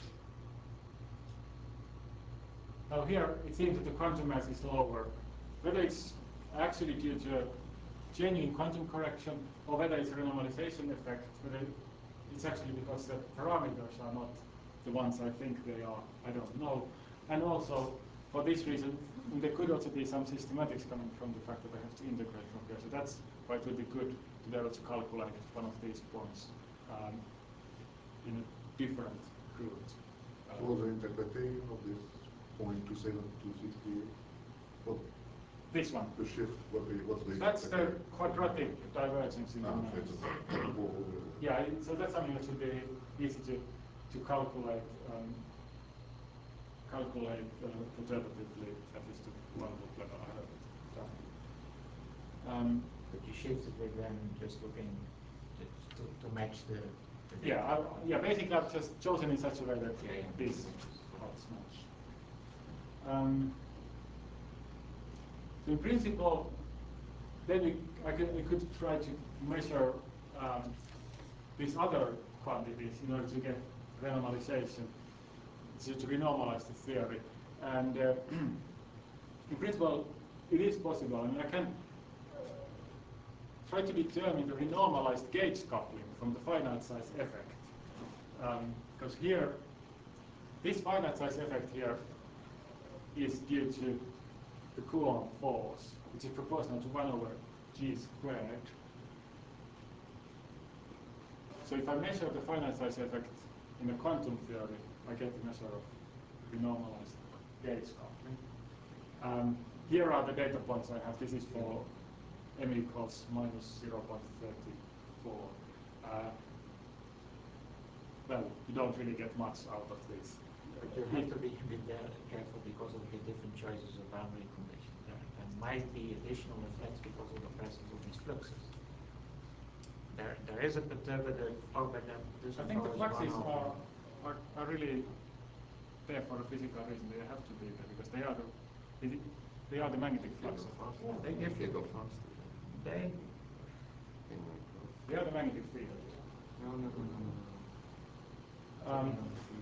now here, it seems that the quantum mass is lower. Whether it's actually due to a genuine quantum correction, or whether it's a renormalization effect, whether it's actually because the parameters are not the ones I think they are, I don't know. And also, for this reason, there could also be some systematics coming from the fact that I have to integrate from here. So that's why it would be good to be able to calculate one of these points um, in a different route. So was the interpretation of this point to say that two sixty-eight? What This one. the shift? What the what's the? That's the quadratic divergence in the Ah, mass. so it's a whole- Yeah, it- so that's something that should be easy to, to calculate, um, calculate uh, conservatively, at least to one level. I have done. Um, But you shifted it then just looking to, to, to match the, the yeah, I, yeah. Basically, I've just chosen in such a way that Yeah, yeah. these parts match. Um, so in principle, then we, I, could, I could try to measure um, these other quantities in order to get renormalization, to, to renormalize the theory. And uh, in principle, it is possible. I mean, I can try to determine the renormalized gauge coupling from the finite size effect. Um, because here, this finite size effect here is due to the Coulomb force, which is proportional to one over g squared. So if I measure the finite size effect in a quantum theory, I get the measure of renormalized gauge coupling. Um, here are the data points I have. This is for m equals minus zero point three four. Uh, well, you don't really get much out of this. But you have to be a bit uh, careful because of the different choices of boundary conditions. There, there might be additional effects because of the presence of these fluxes. There, there is a perturbative, oh, but that doesn't I think the always fluxes run are, on. are, are really there for a physical reason. They have to be there because they are the, they are the magnetic fluxes. Yeah, they give you go faster. They, They are the magnetic field. no, no, no, no, no. Um,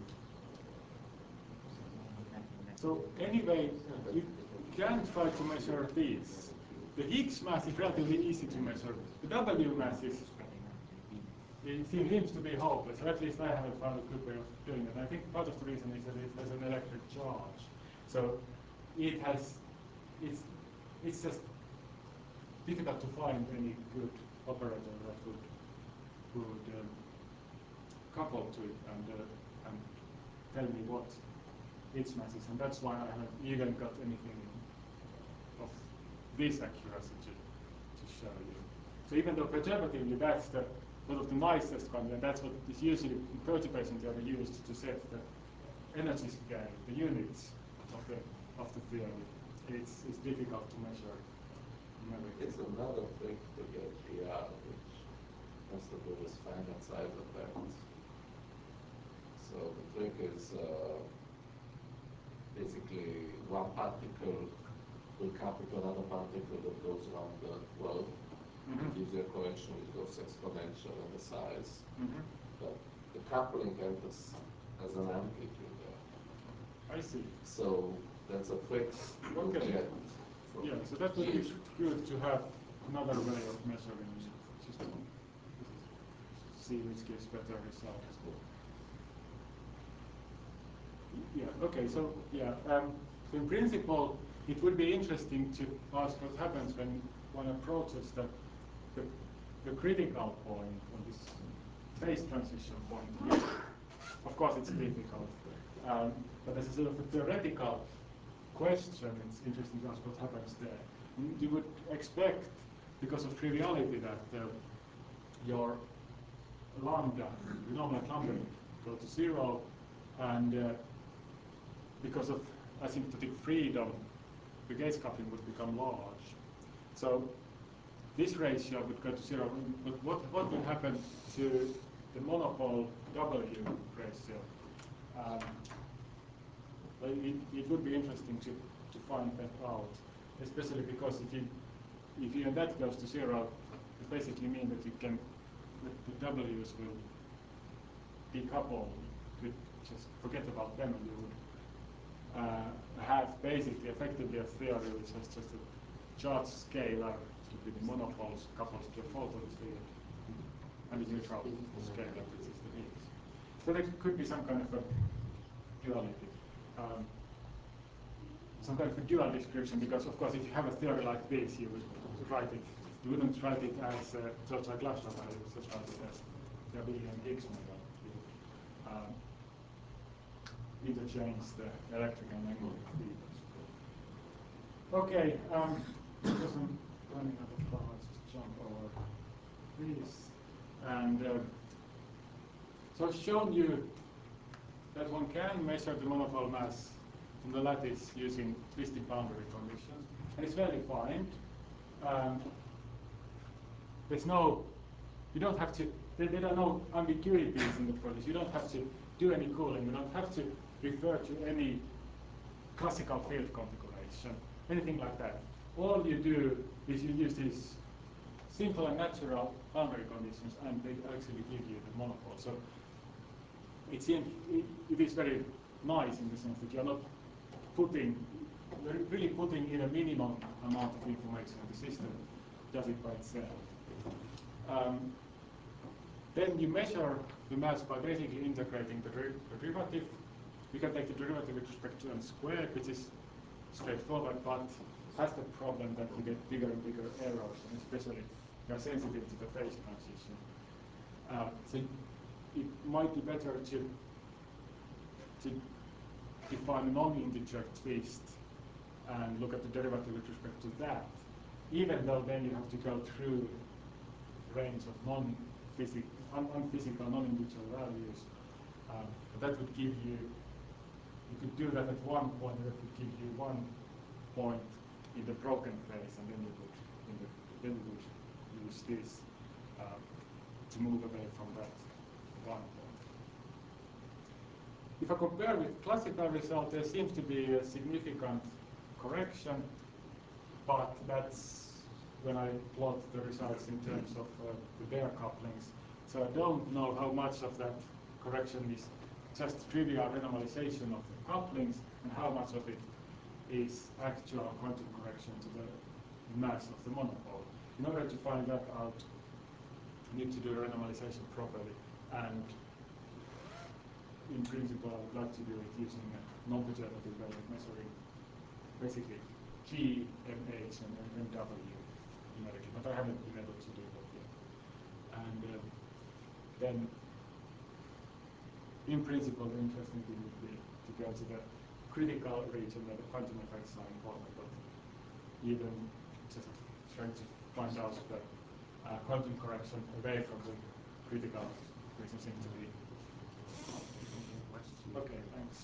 so anyway, you can try to measure these. The Higgs mass is relatively easy to measure. The W mass is, it seems to be hopeless, or at least I haven't found a good way of doing it. And I think part of the reason is that it has an electric charge. So it has, it's, it's just difficult to find any good operator that would, would um, couple to it and, uh, and tell me what its mass is. And that's why I haven't even got anything of this accuracy to, to show you. So even though perturbatively that's the sort of the nicest one, and that's what is usually in perturbation theory used to set the energy scale, the units of the of the theory. It's it's difficult to measure. It's another trick to get G R, which has to do with finite size effects. So the trick is uh, basically one particle will couple to another particle that goes around the world, It Mhm. gives you a correction which goes exponential in the size. Mhm. But the coupling enters as an amplitude there. I see. So that's a fixed Okay. jet. from Yeah, so that would be gauge. good to have another way of measuring, just to see which gives better results. Yeah, okay, so, yeah, um, so in principle, it would be interesting to ask what happens when one approaches the, the, the critical point, on this phase transition point. Of course, it's difficult, um, but as a sort of a theoretical question, it's interesting to ask what happens there. You would expect, because of triviality, that uh, your lambda, the normal lambda, would go to zero, and uh, because of asymptotic freedom, the gauge coupling would become large. So this ratio would go to zero. But what, what will happen to the monopole W ratio? Um, well, it, it would be interesting to, to find that out, especially because if you if even that goes to zero, it basically means that you can that the W's will decouple. You just forget about them, and you would Uh, have basically effectively a theory which has just a charge scalar with the monopoles coupled to a photon field and a neutral scalar which is the Higgs. So there could be some kind of a duality. Um, some kind of a dual description, because of course if you have a theory like this, you would write it, you wouldn't write it as uh, total Glashow value, you would just write it as the abelian Higgs model. You would, um, interchange the electric and magnetic fields. Okay, um, because I'm running out of time, let's just jump over this. And uh, so I've shown you that one can measure the monopole mass from the lattice using twisting boundary conditions, and it's very fine. Um, there's no, you don't have to, there, there are no ambiguities in the process. You don't have to do any cooling. You don't have to refer to any classical field configuration, anything like that. All you do is you use these simple and natural boundary conditions, and they actually give you the monopole. So it seems it, it is very nice in the sense that you're not putting, you're really putting in a minimum amount of information, and the system does it by itself. Um, then you measure the mass by basically integrating the, der the derivative. You can take the derivative with respect to m squared, which is straightforward, but has the problem that you get bigger and bigger errors, and especially you are sensitive to the phase transition. Uh, so it might be better to to define a non-integer twist and look at the derivative with respect to that, even though then you have to go through range of non-physical, unphysical, non-integer values. Um, but that would give you, you could do that at one point, that would give you one point in the broken phase, and then you would, in the, then you would use this uh, to move away from that one point. If I compare with classical result, there seems to be a significant correction, but that's when I plot the results in terms of uh, the Baire couplings. So I don't know how much of that correction is just trivial renormalization of the couplings, and how much of it is actual quantum correction to the mass of the monopole. In order to find that out, you need to do renormalization properly, and in principle I would like to do it using a non-pejorative way of measuring basically G, M H, and M W numerically, but I haven't been able to do that yet. And uh, then in principle, the interesting thing would be to go to the critical region where the quantum effects are important, but even just trying to find out the uh, quantum correction away from the critical region seems to be okay. Thanks.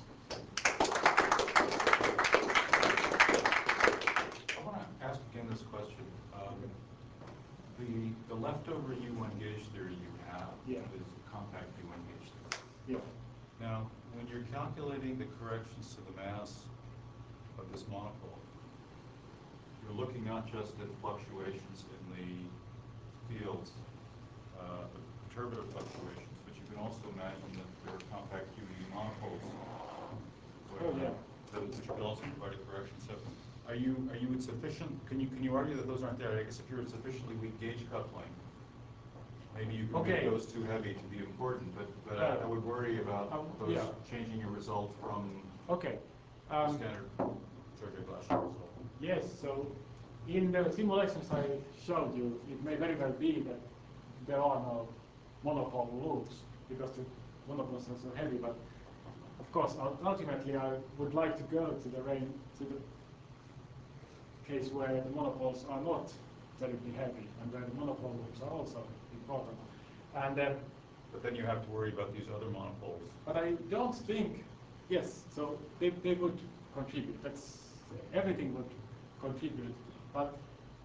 I want to ask again this question. Um, the the leftover U one gauge theory you have Yeah. is compact U one gauge theory. Yeah. Now, when you're calculating the corrections to the mass of this monopole, you're looking not just at fluctuations in the fields, uh, perturbative fluctuations, but you can also imagine that there are compact Q E monopoles. Where, Oh, yeah. that, which could also provide a correction. So, are you are you at sufficient? Can you can you argue that those aren't there? I guess if you're at sufficiently weak gauge coupling, maybe you can Okay. make those too heavy to be important. But but I, I would worry about Um, those yeah. changing your result from Okay. the Um, standard Georgia-Glashow result. yes, so in the simulations I showed you, it may very well be that there are no monopole loops because the monopoles are so heavy, but of course, ul- ultimately I would like to go to the rain, to the case where the monopoles are not terribly heavy and where the monopole loops are also important. And uh, But then you have to worry about these other monopoles. But I don't think, yes, so they, they would contribute. That's, everything would contribute. But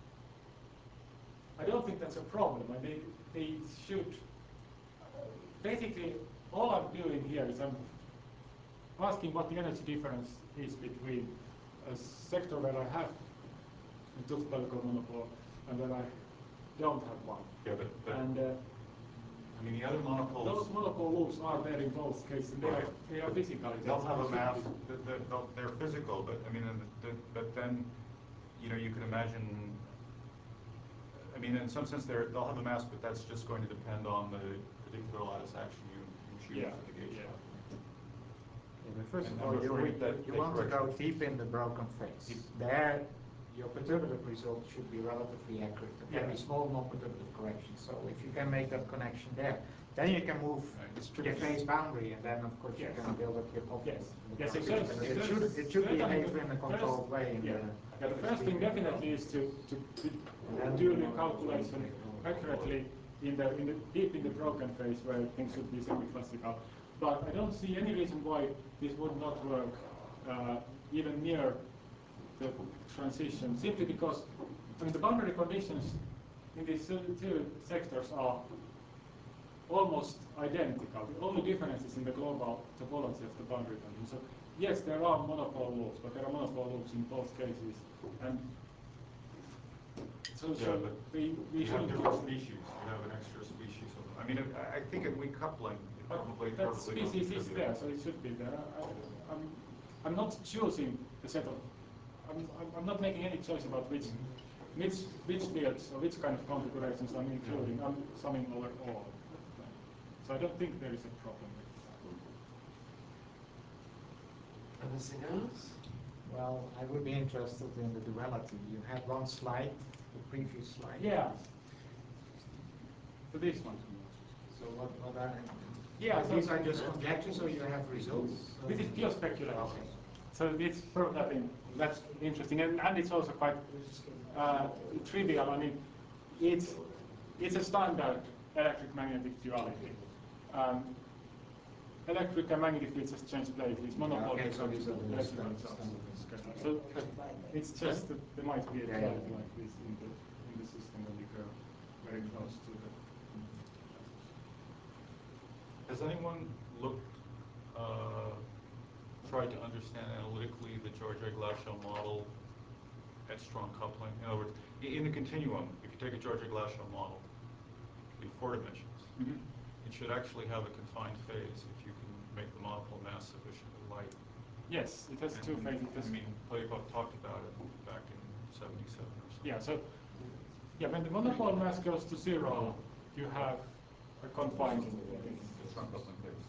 I don't think that's a problem. I mean, they should, basically, all I'm doing here is I'm asking what the energy difference is between a sector where I have a tooth-pellicle monopole and where I don't have one. Yeah, but, but And uh, I mean the other monopoles. those monopole loops are there in both cases. They are, they are physical. They'll have a mass. that- that- they'll- They're physical, but I mean, and the- but then, you know, you can imagine. I mean, in some sense, they're, they'll have a mass, but that's just going to depend on the particular lattice action you, you choose Yeah, for the gauge. yeah. Yeah, but first And of all, I'm you, afraid you, that you the want to go correction- deep in the broken phase. There, your perturbative result should be relatively accurate. There can Yeah. be small non-perturbative corrections. So if you can make that connection there, then you can move Right. to the phase boundary, and then of course Yes. you can build up your confidence. Yes. Yes, It exactly. should, it should, it should behave in a First- controlled way. In Yeah. the, Yeah, the first thing definitely is to, to, to do the calculation accurately in the, in the deep in the broken phase where things should be semi-classical. But I don't see any reason why this would not work uh, even near the transition, simply because I mean the boundary conditions in these two sectors are almost identical. The only difference is in the global topology of the boundary conditions. So yes, there are monopole loops, but there are monopole loops in both cases. And so, Yeah, so but we, we You have shouldn't different use- species. You have an extra species of them. I mean, I, I think in weak coupling, it But probably that probably don't species is contribute. there, so it should be there. I, I'm, I'm not choosing the set of. I'm, I'm- I'm not making any choice about which, which, which fields or which kind of configurations I'm including. I'm summing over all. So I don't think there is a problem with Anything else? well, I would be interested in the duality. You had one slide, the previous slide. that. Yeah. So this one. So what, what are, Yeah, so- these are just conjectures, or you have results? This is pure speculation. Okay. So it's proof that in, that's interesting, and, and it's also quite uh, trivial. I mean, it's it's a standard electric magnetic duality. Um, electric and magnetic fields just change places. It's monopole. Okay, so these are the electrical standard- charges. standard. So it's just that there might be a Yeah, duality yeah. like this in the in the system when you go very close to the. Has anyone looked, uh, tried to understand analytically the Georgia-Glashow model at strong coupling? In other words, i- in the continuum, if you take a Georgia-Glashow model in four dimensions, Mhm. it should actually have a confined phase if you can make the monopole mass sufficiently light. Yes, it has And- two and, phases. It has- I mean, Polyakov talked about it back in seventy-seven or something. Yeah, so yeah, when the monopole mass goes to zero, you have a confining phase. The strong coupling phase.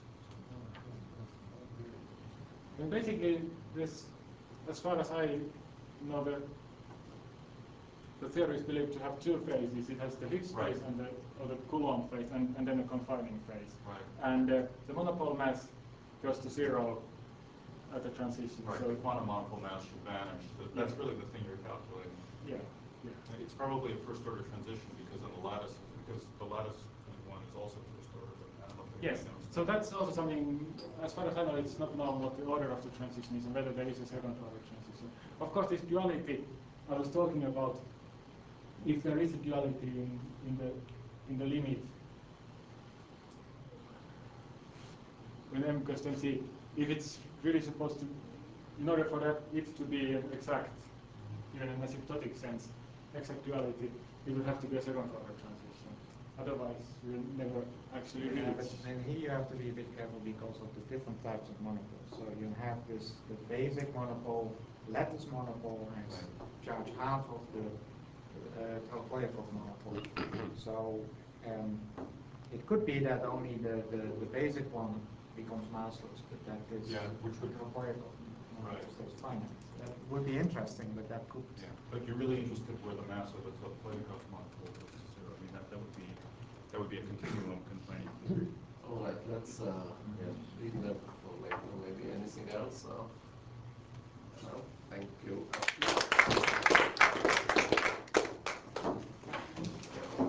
And basically, this, as far as I know, the the theory is believed to have two phases. It has the Higgs Right. phase and the or the Coulomb phase, and, and then a confining phase. Right. And uh, the monopole mass goes to zero at the transition. Right, So the quantum monopole mass should vanish. That- That's Yeah. really the thing you're calculating. yeah, yeah. It's probably a first order transition because on the lattice, because the lattice one is also first order, but I don't know if Yes, anybody knows. so that's also something, as far as I know, it's not known what the order of the transition is and whether there is a second order transition. Of course, this duality I was talking about, if there is a duality in, in the in the limit, when m goes to c, if it's really supposed to, in order for that it to be exact, even in an asymptotic sense, exact duality, it will have to be a second order transition. Otherwise, we'll never actually Yeah, reach. but and here you have to be a bit careful because of the different types of monopoles. So you have this, the basic monopole, lattice monopole has charge half of the uh, Trokoyevov monopole. So um, it could be that only the, the, the basic one becomes massless, but that is Yeah, which would- Trokoyevov Right. monopole stays finite. That would be interesting, but that could. Yeah, but you're really interested where the mass of the Platikov monopole goes to zero. I mean, that, that would be, that would be a continuum confining. All right, let's uh, yeah, leave that for later. Maybe anything else? Uh, no, thank you.